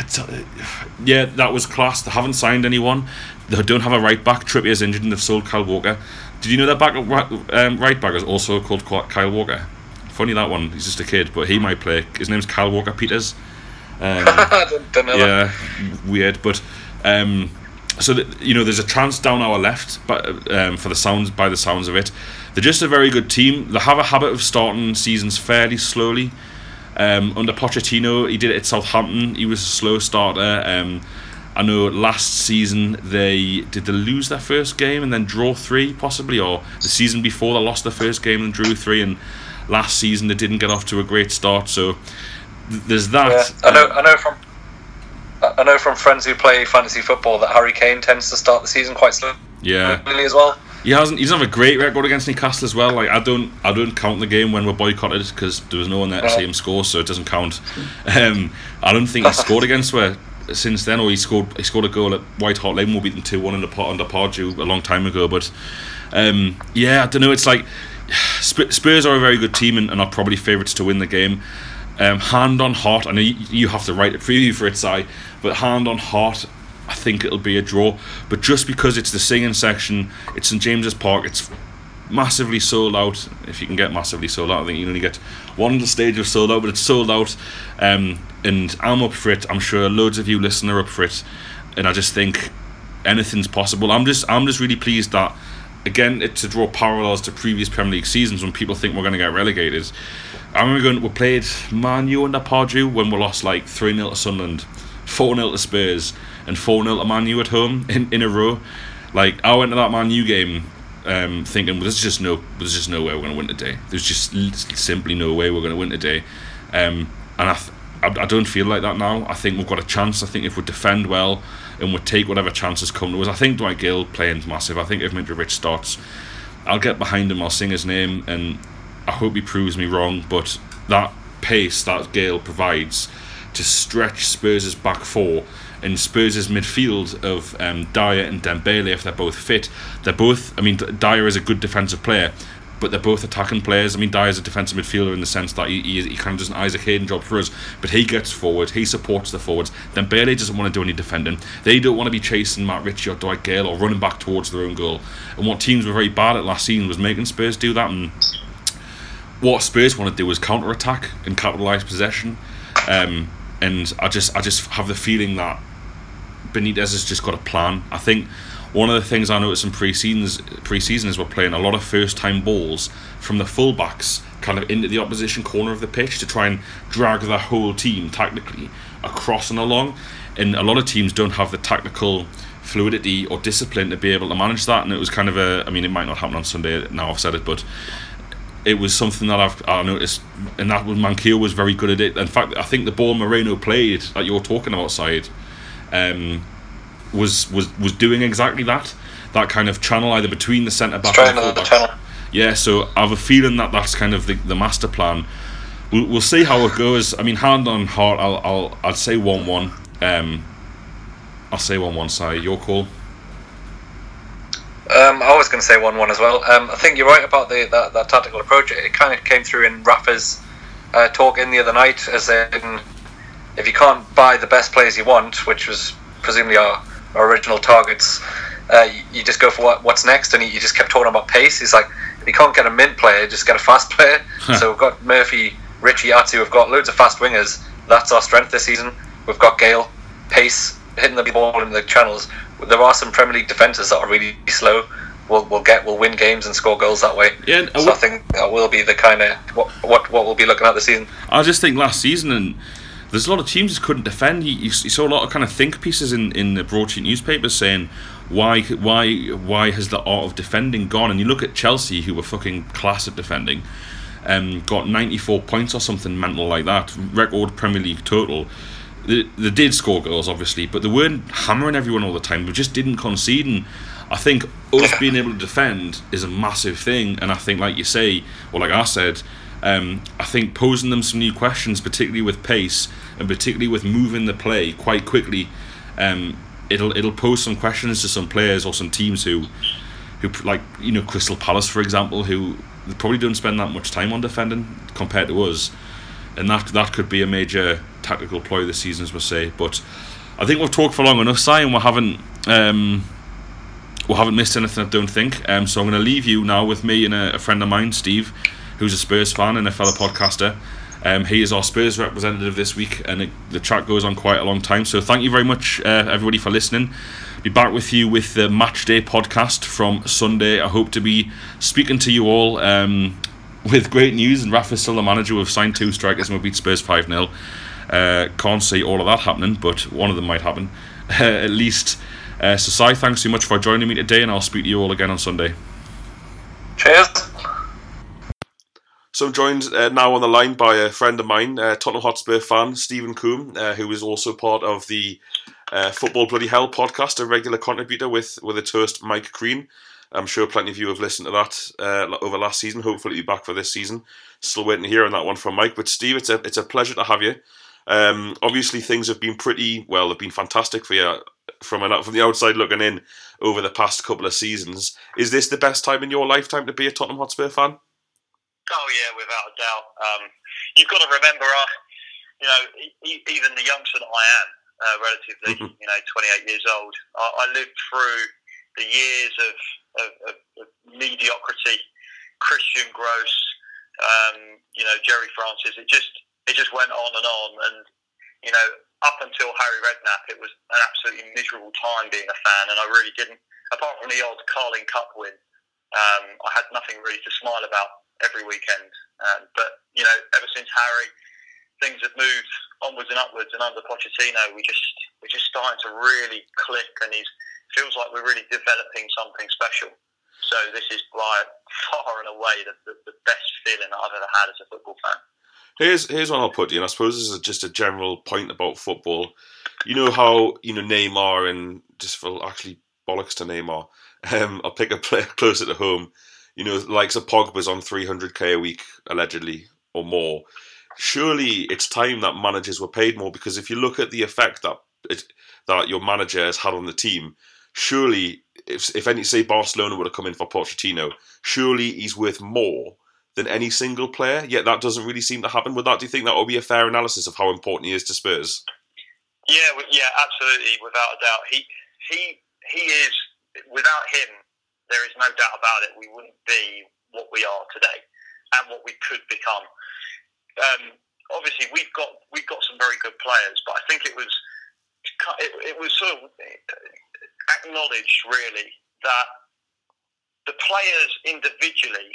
yeah, that was class. They haven't signed anyone. They don't have a right back. Trippier's injured and they've sold Kyle Walker. Did you know that back um, right back is also called Kyle Walker? Funny that one. He's just a kid, but he might play. His name's Kyle Walker Peters. Um, I don't, don't know yeah, that. weird, but um, so that, you know, there's a chance down our left, but um, for the sounds by the sounds of it, they're just a very good team. They have a habit of starting seasons fairly slowly. Um, under Pochettino, he did it at Southampton. He was a slow starter. Um, I know last season they did they lose their first game and then draw three possibly, or the season before they lost their first game and drew three, and last season they didn't get off to a great start. So th- there's that. Yeah, I know. I know from. I know from friends who play fantasy football that Harry Kane tends to start the season quite slowly Yeah, as well. he hasn't. He doesn't have a great record against Newcastle as well. Like I don't, I don't count the game when we're boycotted because there was no one there to Right. see him score, so it doesn't count. Um, I don't think he scored against where since then, or he scored. He scored a goal at White Hart Lane. We beat them two one in the pot under Pardew a long time ago. But um, yeah, I don't know. It's like Sp- Spurs are a very good team and, and are probably favourites to win the game. Um, hand on heart, I know you, you have to write a preview for it, Si, but hand on heart, I think it'll be a draw. But just because it's the singing section, it's St James's Park, it's massively sold out. If you can get massively sold out, I think you only get one stage of sold out, but it's sold out. Um, and I'm up for it. I'm sure loads of you listening are up for it. And I just think anything's possible. I'm just, I'm just really pleased that, again, it, to draw parallels to previous Premier League seasons when people think we're going to get relegated. I remember going, we played Man U under Pardew when we lost like three nil to Sunderland, four nil to Spurs, and four nil to Man U at home in, in a row. Like, I went to that Man U game um, thinking, well, there's just no there's just no way we're going to win today. There's just simply no way we're going to win today. Um, and I, th- I I don't feel like that now. I think we've got a chance. I think if we defend well and we take whatever chances come to us, I think Dwight Gale playing's massive. I think if Mitrovic starts, I'll get behind him, I'll sing his name, and I hope he proves me wrong, but that pace that Gale provides to stretch Spurs' back four and Spurs' midfield of um, Dyer and Dembele, if they're both fit, they're both, I mean, Dyer is a good defensive player, but but they're both attacking players. I mean, Dyer's a defensive midfielder in the sense that he, he, he kind of does an Isaac Hayden job for us, but he gets forward, he supports the forwards. Then Bailey doesn't want to do any defending. They don't want to be chasing Matt Ritchie or Dwight Gale or running back towards their own goal. And what teams were very bad at last season was making Spurs do that. And what Spurs want to do is counter-attack and capitalise possession. Um, and I just, I just have the feeling that Benitez has just got a plan. I think one of the things I noticed in pre-seasons, pre-season is we're playing a lot of first-time balls from the full-backs kind of into the opposition corner of the pitch to try and drag the whole team tactically across and along. And a lot of teams don't have the tactical fluidity or discipline to be able to manage that. And it was kind of a, I mean, it might not happen on Sunday, now I've said it, but it was something that I've I noticed, and that was Manquillo was very good at it. In fact, I think the ball Moreno played that you're talking about, Said, um, was was was doing exactly that. That kind of channel either between the centre back and the full back. Yeah, so I have a feeling that that's kind of the, the master plan. We'll, we'll see how it goes. I mean, hand on heart, I'll I'll I'd say one one. Um, I'll say one one. Side, your call. Um, I was going to say one one as well. Um, I think you're right about the that, that tactical approach. It, it kind of came through in Rafa's uh, talk in the other night, as in, if you can't buy the best players you want, which was presumably our, our original targets, uh, you, you just go for what, what's next. And he, he just kept talking about pace. He's like, if you can't get a mint player, just get a fast player. So we've got Murphy, Ritchie, Atsu. We've got loads of fast wingers. That's our strength this season. We've got Gale, pace, hitting the ball in the channels. There are some Premier League defenders that are really slow. We'll we'll get we'll win games and score goals that way. Yeah, so I think that will be the kind of what what what we'll be looking at this season. I just think last season, and there's a lot of teams that couldn't defend. You, you, you saw a lot of kind of think pieces in, in the broadsheet newspapers saying why why why has the art of defending gone? And you look at Chelsea, who were fucking class at defending, um, got ninety-four points or something mental like that, record Premier League total. They, they did score goals, obviously, but they weren't hammering everyone all the time. They just didn't concede. And I think us being able to defend is a massive thing. And I think, like you say, or like I said, um, I think posing them some new questions, particularly with pace and particularly with moving the play quite quickly, um, it'll it'll pose some questions to some players or some teams who, who like you know Crystal Palace, for example, who probably don't spend that much time on defending compared to us. And that that could be a major tactical ploy this season, as we say. But I think we've talked for long enough, Si, and we haven't um, we haven't missed anything, I don't think. Um, so I'm going to leave you now with me and a, a friend of mine, Steve, who's a Spurs fan and a fellow podcaster. Um, he is our Spurs representative this week, and it, the chat goes on quite a long time. So thank you very much, uh, everybody, for listening. Be back with you with the Match Day podcast from Sunday. I hope to be speaking to you all Um, with great news, and Rafa's still the manager. We've signed two strikers and we beat Spurs five nil. Uh, can't see all of that happening, but one of them might happen, uh, at least. Uh, so, Si, thanks so much for joining me today, and I'll speak to you all again on Sunday. Cheers. So I'm joined uh, now on the line by a friend of mine, uh, Tottenham Hotspur fan, Stephen Coombe, uh, who is also part of the uh, Football Bloody Hell podcast, a regular contributor with, with its host, Mike Green. I'm sure plenty of you have listened to that uh, over last season. Hopefully, be back for this season. Still waiting to hear on that one from Mike. But Steve, it's a it's a pleasure to have you. Um, obviously, things have been pretty well. They've been fantastic for you from an, from the outside looking in over the past couple of seasons. Is this the best time in your lifetime to be a Tottenham Hotspur fan? Oh yeah, without a doubt. Um, you've got to remember, uh, you know, e- even the youngster that I am, uh, relatively, you know, twenty-eight years old, I, I lived through the years of Of, of, of mediocrity, Christian Gross, um, you know, Jerry Francis. It just it just went on and on, and you know, up until Harry Redknapp, it was an absolutely miserable time being a fan, and I really didn't. Apart from the odd Carling Cup win, um, I had nothing really to smile about every weekend. Um, but you know, ever since Harry, things have moved onwards and upwards, and under Pochettino, we just we're just starting to really click, and he's. Feels like we're really developing something special. So this is by far and away the, the, the best feeling that I've ever had as a football fan. Here's here's what I'll put to you, and I suppose this is just a general point about football. You know how you know Neymar, and just for actually bollocks to Neymar, um, I'll pick a player closer to home. You know, likes of Pogba's on three hundred k a week allegedly or more. Surely it's time that managers were paid more, because if you look at the effect that it, that your manager has had on the team. surely, if if any say Barcelona would have come in for Pochettino, surely he's worth more than any single player. Yet that doesn't really seem to happen. Would that? Do you think that would be a fair analysis of how important he is to Spurs? Yeah, w- yeah, absolutely, without a doubt. He he he is. Without him, there is no doubt about it. We wouldn't be what we are today and what we could become. Um, obviously, we've got we've got some very good players, but I think it was it, it was sort of acknowledged really that the players individually,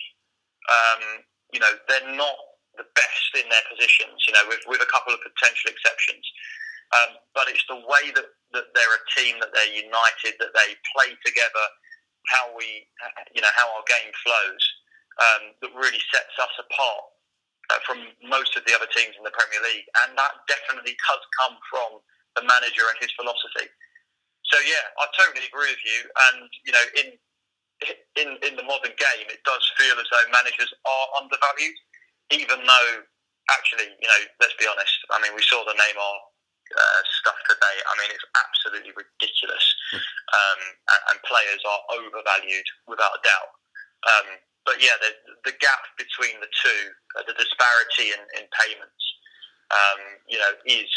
um, you know, they're not the best in their positions, you know, with, with a couple of potential exceptions. Um, but it's the way that, that they're a team, that they're united, that they play together, how we, you know, how our game flows, um, that really sets us apart uh, from most of the other teams in the Premier League. And that definitely does come from the manager and his philosophy. So yeah, I totally agree with you. And you know, in in in the modern game, it does feel as though managers are undervalued, even though actually, you know, let's be honest. I mean, we saw the Neymar uh, stuff today. I mean, it's absolutely ridiculous, um, and, and players are overvalued without a doubt. Um, but yeah, the the gap between the two, uh, the disparity in, in payments, um, you know, is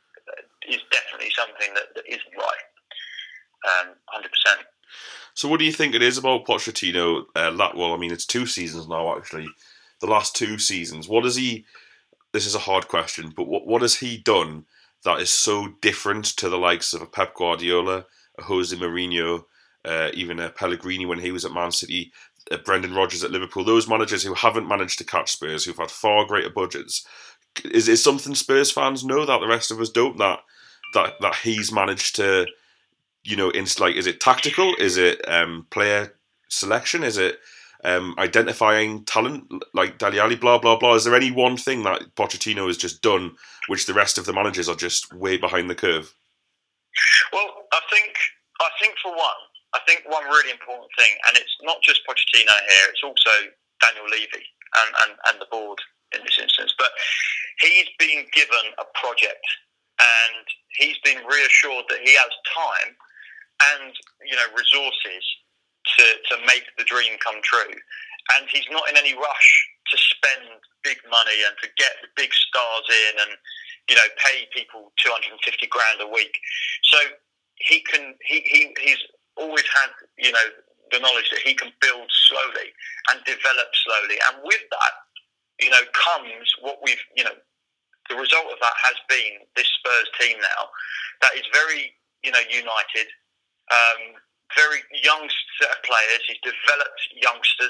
is definitely something that, that isn't right. Um, one hundred percent. So what do you think it is about Pochettino? Uh, well, I mean, it's two seasons now, actually. The last two seasons. What has he... This is a hard question, but what, what has he done that is so different to the likes of a Pep Guardiola, a Jose Mourinho, uh, even a Pellegrini when he was at Man City, uh, Brendan Rodgers at Liverpool, those managers who haven't managed to catch Spurs, who've had far greater budgets? Is it something Spurs fans know that the rest of us don't, that that, that he's managed to... You know, it's like, is it tactical? Is it um, player selection? Is it um, identifying talent like Dele Alli? Blah blah blah. Is there any one thing that Pochettino has just done which the rest of the managers are just way behind the curve? Well, I think I think for one, I think one really important thing, and it's not just Pochettino here; it's also Daniel Levy and, and, and the board in this instance. But he's been given a project, and he's been reassured that he has time and, you know, resources to, to make the dream come true. And he's not in any rush to spend big money and to get the big stars in and, you know, pay people two hundred fifty grand a week. So he can, he, he he's always had, you know, the knowledge that he can build slowly and develop slowly. And with that, you know, comes what we've, you know, the result of that has been this Spurs team now that is very, you know, united. Um, very young set of players. He's developed youngsters,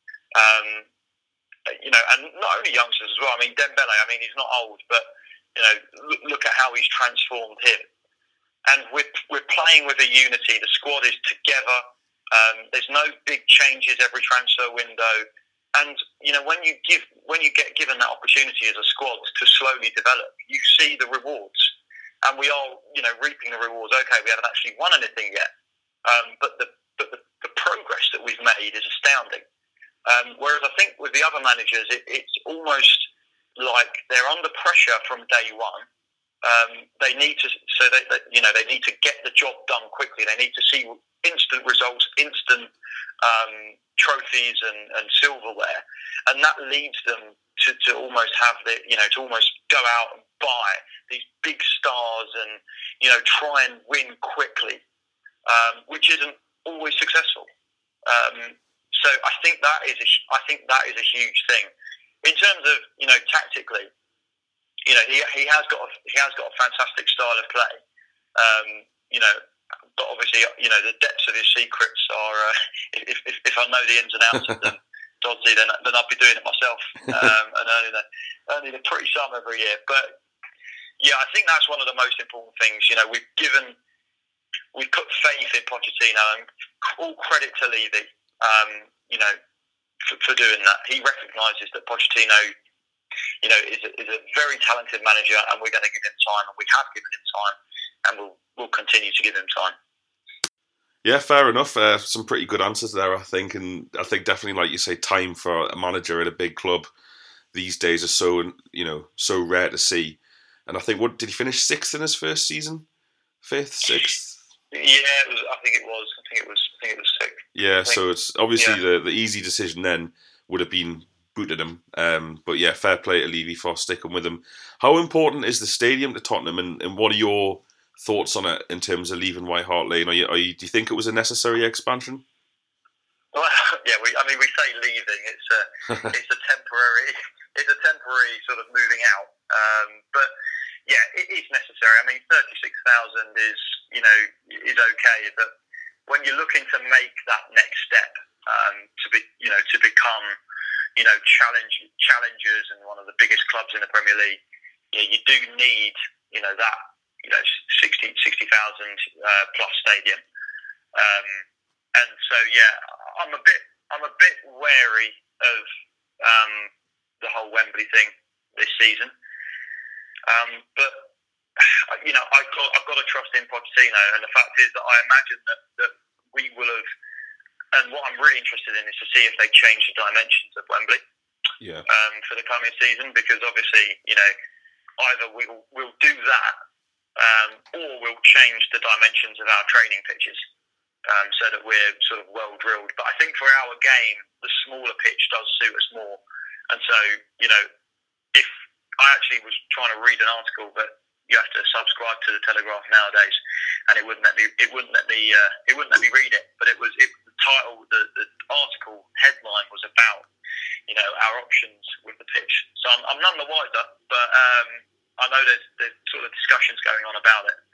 um, you know, and not only youngsters as well. I mean, Dembele. I mean, he's not old, but you know, look, look at how he's transformed him. And we're we're playing with a unity. The squad is together. Um, there's no big changes every transfer window. And you know, when you give when you get given that opportunity as a squad to slowly develop, you see the rewards. And we are, you know, reaping the rewards. Okay, we haven't actually won anything yet, um, but the but the, the progress that we've made is astounding. Um, whereas I think with the other managers, it, it's almost like they're under pressure from day one. Um, they need to, so they, they, you know, they need to get the job done quickly. They need to see instant results, instant um, trophies and, and silverware, and that leads them to, to almost have the, you know, to almost go out and buy these big stars and, you know, try and win quickly, um, which isn't always successful. Um, so I think that is a, I think that is a huge thing in terms of, you know, tactically. You know, he he has got a, he has got a fantastic style of play. Um, you know, but obviously, you know, the depths of his secrets are. Uh, if, if if I know the ins and outs of them, dodgy, then then I'd be doing it myself um, and earning a earning a pretty sum every year. But yeah, I think that's one of the most important things. You know, we've given we've put faith in Pochettino, and all credit to Levy. Um, you know, for, for doing that, he recognises that Pochettino, you know, is a, is a very talented manager, and we're going to give him time, and we have given him time, and we'll we'll continue to give him time. Yeah, fair enough. Uh, some pretty good answers there, I think, and I think definitely, like you say, time for a manager at a big club these days is so, you know, so rare to see. And I think, what did he finish sixth in his first season? Fifth, sixth? Yeah, it was. I think it was. I think it was. I think it was sick. Yeah, think, so it's obviously yeah. the the easy decision then would have been booted him. Um, but yeah, fair play to Levy for sticking with him. How important is the stadium to Tottenham, and, and what are your thoughts on it in terms of leaving White Hart Lane? Are you, are you, do you think it was a necessary expansion? Well, yeah, we, I mean, we say leaving. It's a, it's a temporary, it's a temporary sort of moving out. Um, but yeah, it is necessary. I mean, thirty-six thousand is, you know, is okay. But when you're looking to make that next step, um, to be, you know, to become, you know, challenge challengers and one of the biggest clubs in the Premier League, you know, you do need, you know, that, you know, sixty thousand uh, plus stadium. Um, and so, yeah, I'm a bit, I'm a bit wary of um, the whole Wembley thing this season. Um, but you know, I've got, I've got to trust in Pochettino, and the fact is that I imagine that, that we will have. And what I'm really interested in is to see if they change the dimensions of Wembley. Yeah. Um, for the coming season, because obviously, you know, either we'll we'll do that, um, or we'll change the dimensions of our training pitches, um, so that we're sort of well drilled. But I think for our game, the smaller pitch does suit us more. And so, you know, if I actually was trying to read an article, but you have to subscribe to the Telegraph nowadays, and it wouldn't let me. It wouldn't let me. Uh, it wouldn't let me read it. But it was it, the title. The, the article headline was about, you know, our options with the pitch. So I'm, I'm none the wiser, but um, I know there's, there's sort of discussions going on about it.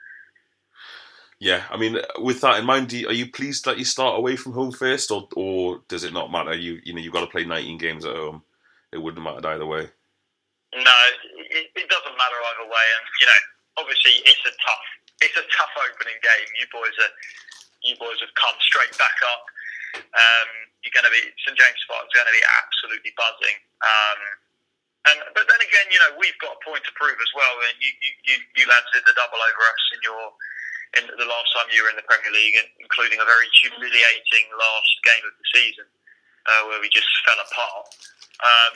Yeah, I mean, with that in mind, do you, are you pleased that you start away from home first, or or does it not matter? You you know you've got to play nineteen games at home. It wouldn't matter either way. No, it, it doesn't matter either way, and you know, obviously it's a tough, it's a tough opening game. You boys are, you boys have come straight back up. Um, you're going to be St James Park's going to be absolutely buzzing. Um, and but then again, you know, we've got a point to prove as well. And you, you, you, you lads did the double over us in your in the last time you were in the Premier League, including a very humiliating last game of the season uh, where we just fell apart. Um,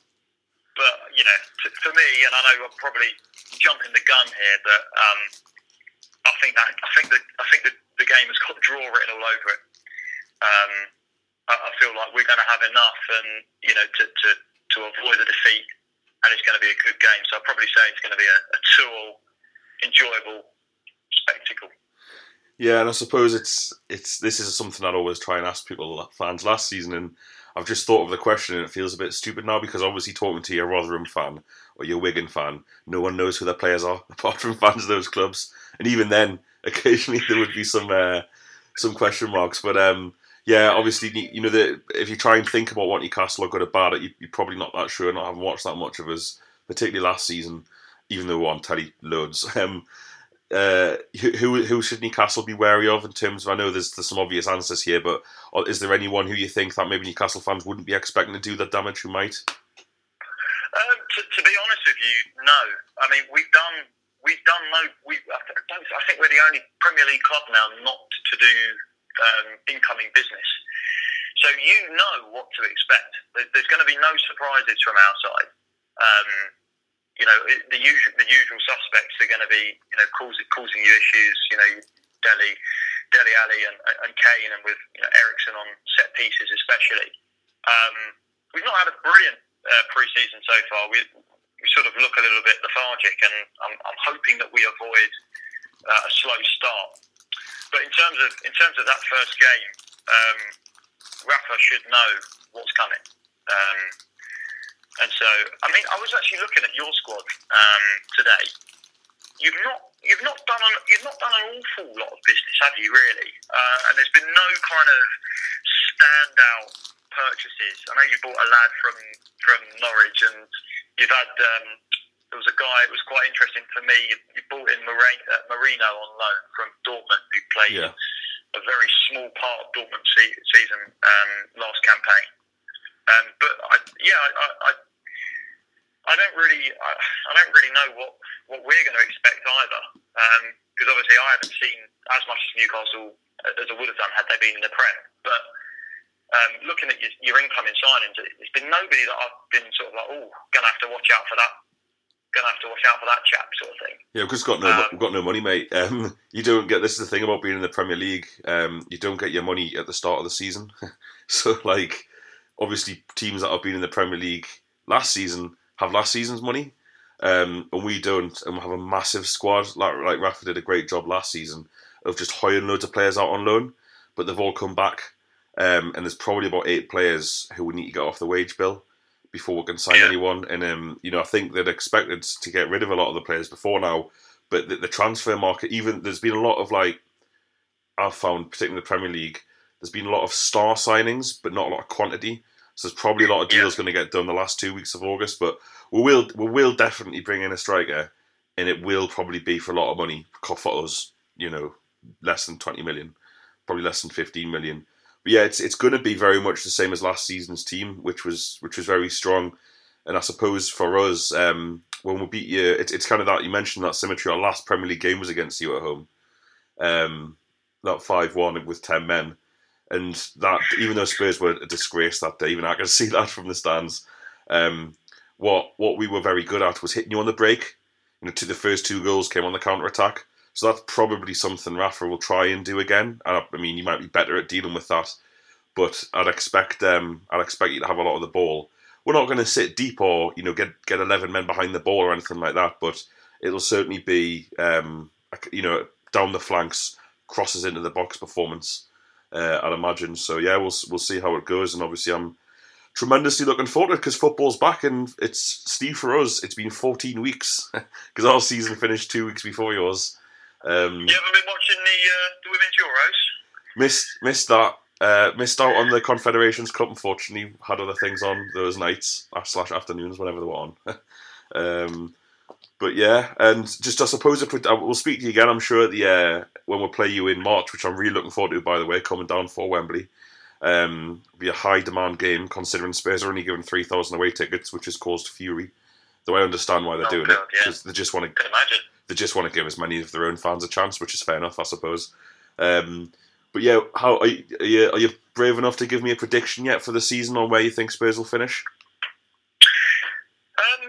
But you know, to, for me, and I know I'm probably jumping the gun here, but um, I think that I think that I think that the game has got draw written all over it. Um, I, I feel like we're going to have enough, and you know, to, to, to avoid a defeat, and it's going to be a good game. So I'd probably say it's going to be a, a two-all enjoyable spectacle. Yeah, and I suppose it's it's this is something I'd always try and ask people, fans, last season, and I've just thought of the question, and it feels a bit stupid now because obviously talking to your Rotherham fan or your Wigan fan, no one knows who their players are apart from fans of those clubs, and even then, occasionally there would be some uh, some question marks. But um, yeah, obviously, you know, the, if you try and think about what Newcastle are good or bad at, you, you're probably not that sure. Not having watched that much of us, particularly last season, even though we're on telly loads. Um, Uh, who who should Newcastle be wary of in terms of? I know there's, there's some obvious answers here, but is there anyone who you think that maybe Newcastle fans wouldn't be expecting to do that damage? Who might? Um, to, to be honest with you, no. I mean, we've done we've done no. We I, don't, I think we're the only Premier League club now not to do um, incoming business. So you know what to expect. There, there's going to be no surprises from our side. Um, You know, the usual the usual suspects are going to be, you know, causing causing you issues. You know, Dele, Dele Alli and, and Kane, and with you know, Eriksen on set pieces especially. Um, we've not had a brilliant uh, pre-season so far. We we sort of look a little bit lethargic, and I'm, I'm hoping that we avoid uh, a slow start. But in terms of in terms of that first game, um, Rafa should know what's coming. Um, And so, I mean, I was actually looking at your squad um, today. You've not, you've not done, an, you've not done an awful lot of business, have you? Really? Uh, and there's been no kind of standout purchases. I know you bought a lad from from Norwich, and you've had. Um, there was a guy. It was quite interesting for me. You, you bought in Marino, uh, Marino on loan from Dortmund, who played Yeah. a very small part of Dortmund's se- season um, last campaign. Um, but I, yeah, I, I, I I don't really, I, I don't really know what, what we're going to expect either, because um, obviously I haven't seen as much as Newcastle as I would have done had they been in the Prem. But um, looking at your, your incoming signings, there's been nobody that I've been sort of like, oh, going to have to watch out for that gonna have to watch out for that chap, sort of thing. Yeah, we've just got no, Um, we've got no money, mate. Um, you don't get. This is the thing about being in the Premier League. Um, you don't get your money at the start of the season. So, like, obviously, teams that have been in the Premier League last season have last season's money, um, and we don't. And we have a massive squad. Like, like Rafa did a great job last season of just hiring loads of players out on loan, but they've all come back. Um, and there's probably about eight players who we need to get off the wage bill before we can sign Yeah. anyone. And um, you know, I think they'd expected to get rid of a lot of the players before now, but the, the transfer market, even there's been a lot of, like, I've found, particularly in the Premier League, there's been a lot of star signings, but not a lot of quantity. So there's probably a lot of deals Yeah. going to get done the last two weeks of August. But we will we will definitely bring in a striker, and it will probably be for a lot of money for us. You know, less than twenty million, probably less than fifteen million. But yeah, it's it's going to be very much the same as last season's team, which was which was very strong. And I suppose for us, um, when we beat you, it's it's kind of that you mentioned that symmetry. Our last Premier League game was against you at home, um, that five one with ten men, and that even though Spurs were a disgrace that day, even I can see that from the stands. Um, what what we were very good at was hitting you on the break. You know, to the first two goals came on the counter attack. So that's probably something Rafa will try and do again. I, I mean, you might be better at dealing with that, but I'd expect um, I'd expect you to have a lot of the ball. We're not going to sit deep or, you know, get get eleven men behind the ball or anything like that, but it'll certainly be um, you know, down the flanks, crosses into the box performance. Uh, I'd imagine. So yeah, we'll we'll see how it goes, and obviously I'm tremendously looking forward to it because football's back, and it's Steve for us. It's been fourteen weeks because our season finished two weeks before yours. Um, You haven't been watching the uh, the women's Euros? Missed missed that. Uh, missed out on the Confederations Cup. Unfortunately, had other things on those nights slash afternoons, whenever they were on. um, but yeah, and just I suppose if we, we'll speak to you again. I'm sure at the uh, when we play you in March, which I'm really looking forward to. By the way, coming down for Wembley, um, be a high demand game considering Spurs are only given three thousand away tickets, which has caused fury. Though I understand why they're Oh, doing God, it yeah. because they just want to Can imagine. they just want to give as many of their own fans a chance, which is fair enough, I suppose. Um, but yeah, how are you, are you? Are you brave enough to give me a prediction yet for the season on where you think Spurs will finish? Um,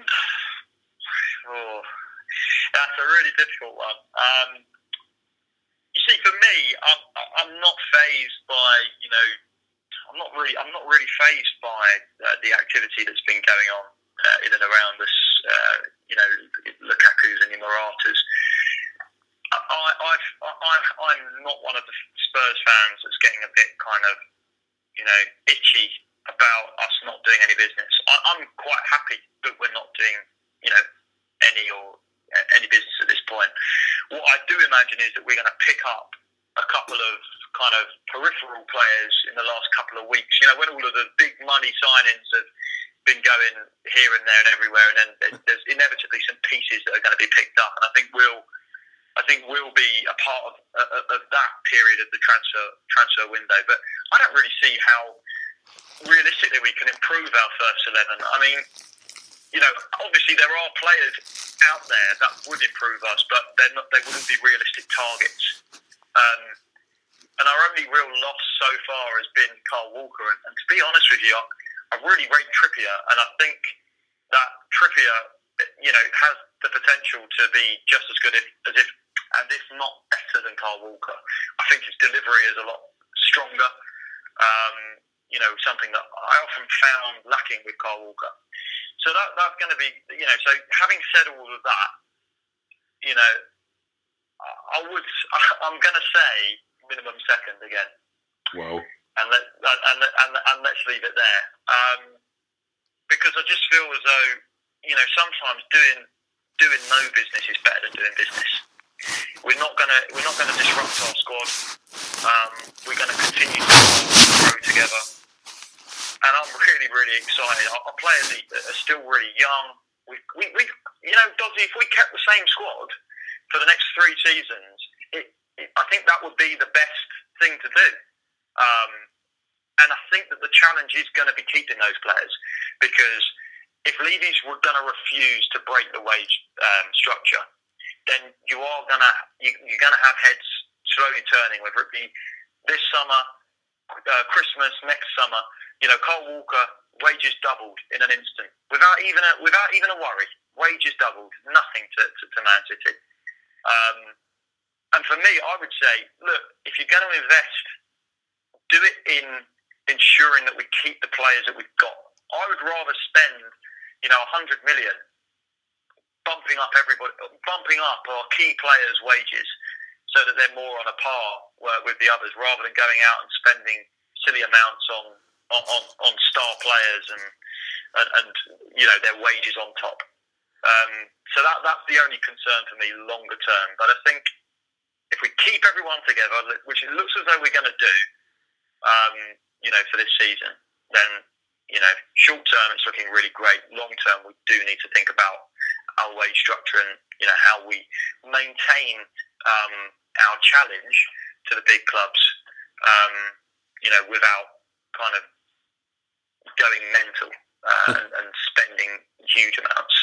oh, that's a really difficult one. Um, you see, for me, I'm, I'm not phased by, you know, I'm not really, I'm not really phased by uh, the activity that's been going on uh, in and around us. Uh, you know, Lukaku's and your Moratas. I, I've, I've, I'm not one of the Spurs fans that's getting a bit kind of, you know, itchy about us not doing any business. I, I'm quite happy that we're not doing, you know, any or any business at this point. What I do imagine is that we're going to pick up a couple of kind of peripheral players in the last couple of weeks. You know, when all of the big money signings have been going here and there and everywhere, and then there's inevitably some pieces that are going to be picked up, and I think we'll. I think we'll be a part of, of, of that period of the transfer transfer window. But I don't really see how realistically we can improve our first eleven. I mean, you know, obviously there are players out there that would improve us, but they're not. They wouldn't be realistic targets. Um, and our only real loss so far has been Carl Walker. And, and to be honest with you, I, I really rate Trippier, and I think that Trippier, you know, has the potential to be just as good if, as if. And if not better than Carl Walker. I think his delivery is a lot stronger. Um, you know, something that I often found lacking with Carl Walker. So that that's going to be, you know. So having said all of that, you know, I would, I'm going to say minimum second again. Wow. And let and and and let's leave it there. Um, because I just feel as though, you know, sometimes doing doing no business is better than doing business. We're not gonna we're not gonna disrupt our squad. Um, we're gonna continue to grow together, and I'm really really excited. Our, our players are still really young. We we, we you know, Dodgy, if we kept the same squad for the next three seasons, it, it, I think that would be the best thing to do. Um, and I think that the challenge is going to be keeping those players, because if Levy's were going to refuse to break the wage um, structure, then you are gonna you, you're gonna have heads slowly turning, whether it be this summer, uh, Christmas, next summer. You know, Carl Walker wages doubled in an instant without even a, without even a worry. wages doubled, nothing to, to, to Man City. Um, and for me, I would say, look, if you're going to invest, do it in ensuring that we keep the players that we've got. I would rather spend, you know, one hundred million bumping up everybody, bumping up our key players' wages so that they're more on a par with the others, rather than going out and spending silly amounts on on, on, on star players and, and and you know, their wages on top. Um, so that that's the only concern for me longer term. But I think if we keep everyone together, which it looks as though we're going to do, um, you know, for this season, then, you know, short term it's looking really great. Long term, we do need to think about our wage structure and, you know, how we maintain um, our challenge to the big clubs, um, you know, without kind of going mental uh, and, and spending huge amounts.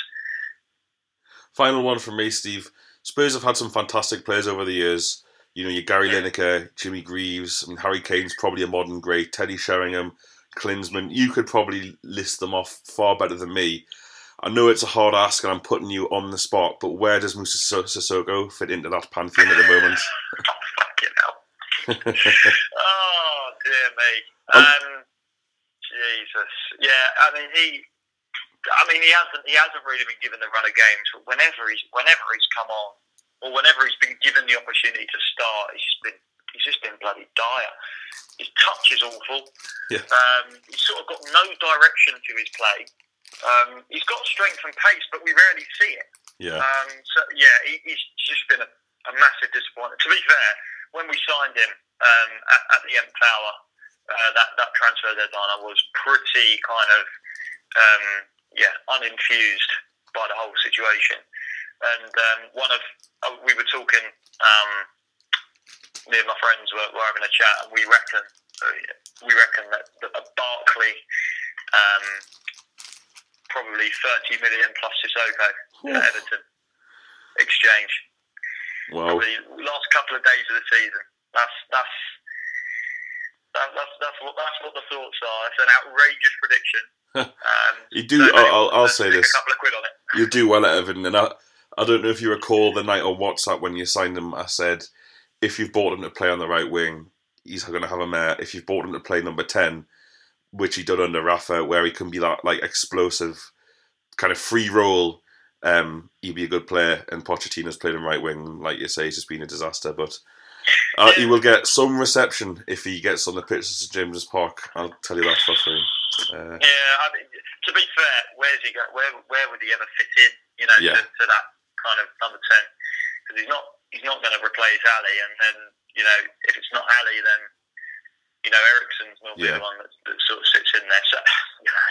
Final one from me, Steve. Spurs have had some fantastic players over the years. You know, your Gary Lineker, Jimmy Greaves, I mean, Harry Kane's probably a modern great, Teddy Sheringham, Klinsmann. You could probably list them off far better than me. I know it's a hard ask and I'm putting you on the spot, but where does Moussa Sissoko fit into that pantheon at the moment? Oh, fucking hell. Oh, dear me. Um, Jesus. Yeah, I mean, he... I mean, he hasn't. He hasn't really been given the run of games. But whenever he's, whenever he's come on, or whenever he's been given the opportunity to start, he's just been, he's just been bloody dire. His touch is awful. Yeah. Um, he's sort of got no direction to his play. Um, he's got strength and pace, but we rarely see it. Yeah. Um, so yeah, he, he's just been a, a massive disappointment. To be fair, when we signed him um, at, at the M Tower, uh, that that transfer deadline, I was pretty kind of. Um, Yeah, uninfused by the whole situation. And um, one of uh, we were talking, um, me and my friends were, were having a chat, and we reckon uh, we reckon that, that a Barkley, um, probably thirty million plus Sissoko at Everton exchange. Wow. Probably last couple of days of the season. That's that's that, that's that's what that's what the thoughts are. It's an outrageous prediction. Um, you do. so I'll, I'll say this. A couple of quid on it. You do well at Everton, and I, I don't know if you recall the night on WhatsApp when you signed him. I said, if you've bought him to play on the right wing, he's going to have a mare. If you've bought him to play number ten, which he did under Rafa, where he can be that like explosive, kind of free role, um, he'd be a good player. And Pochettino's played him right wing, like you say, he's just been a disaster. But uh, he will get some reception if he gets on the pitch at St James's Park. I'll tell you that for free. Uh, yeah, I mean, to be fair, where's he go? Where where would he ever fit in? You know, yeah. to, to that kind of number ten, because he's not he's not going to replace Ali, and then you know if it's not Ali, then you know Eriksen's will be yeah. the one that, that sort of sits in there. So you know,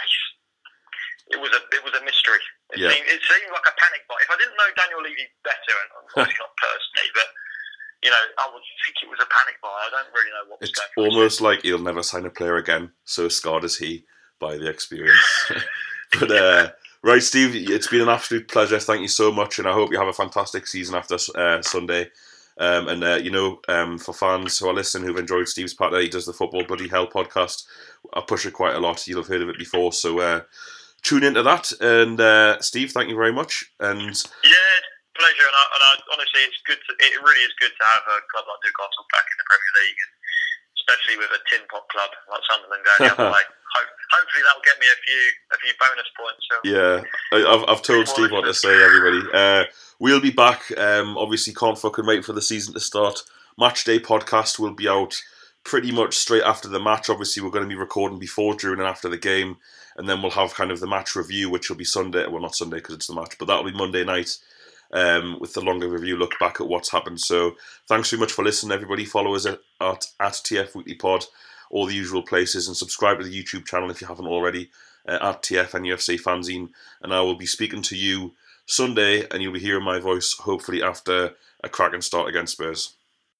it was a it was a mystery. It, yeah. seemed, it seemed like a panic buy. If I didn't know Daniel Levy better, and obviously not personally, but you know, I would think it was a panic buy. I don't really know what was it's going on. It's almost like he'll never sign a player again. So scarred is he by the experience. But uh, right, Steve, it's been an absolute pleasure. Thank you so much, and I hope you have a fantastic season after uh, Sunday. Um, and uh, you know, um, for fans who are listening who've enjoyed Steve's part, he does the Football Bloody Hell podcast. I push it quite a lot. You'll have heard of it before, so uh, tune into that. And uh, Steve, thank you very much. And yeah, pleasure. And, I, and I, honestly, it's good. To, it really is good to have a club like Newcastle back in the Premier League, especially with a tin pot club like Sunderland going the other way. Ho- hopefully, that'll get me a few a few bonus points. So. Yeah, I, I've I've told Steve what to say. Everybody, uh, we'll be back. Um, obviously, can't fucking wait for the season to start. Match day podcast will be out pretty much straight after the match. Obviously, we're going to be recording before, during, and after the game, and then we'll have kind of the match review, which will be Sunday. Well, not Sunday because it's the match, but that'll be Monday night. Um, with the longer review, look back at what's happened. So thanks very much for listening, everybody. Follow us at, at, at T F Weekly Pod, all the usual places, and subscribe to the YouTube channel if you haven't already, uh, at T F N U F C Fanzine. And I will be speaking to you Sunday, and you'll be hearing my voice hopefully after a cracking start against Spurs.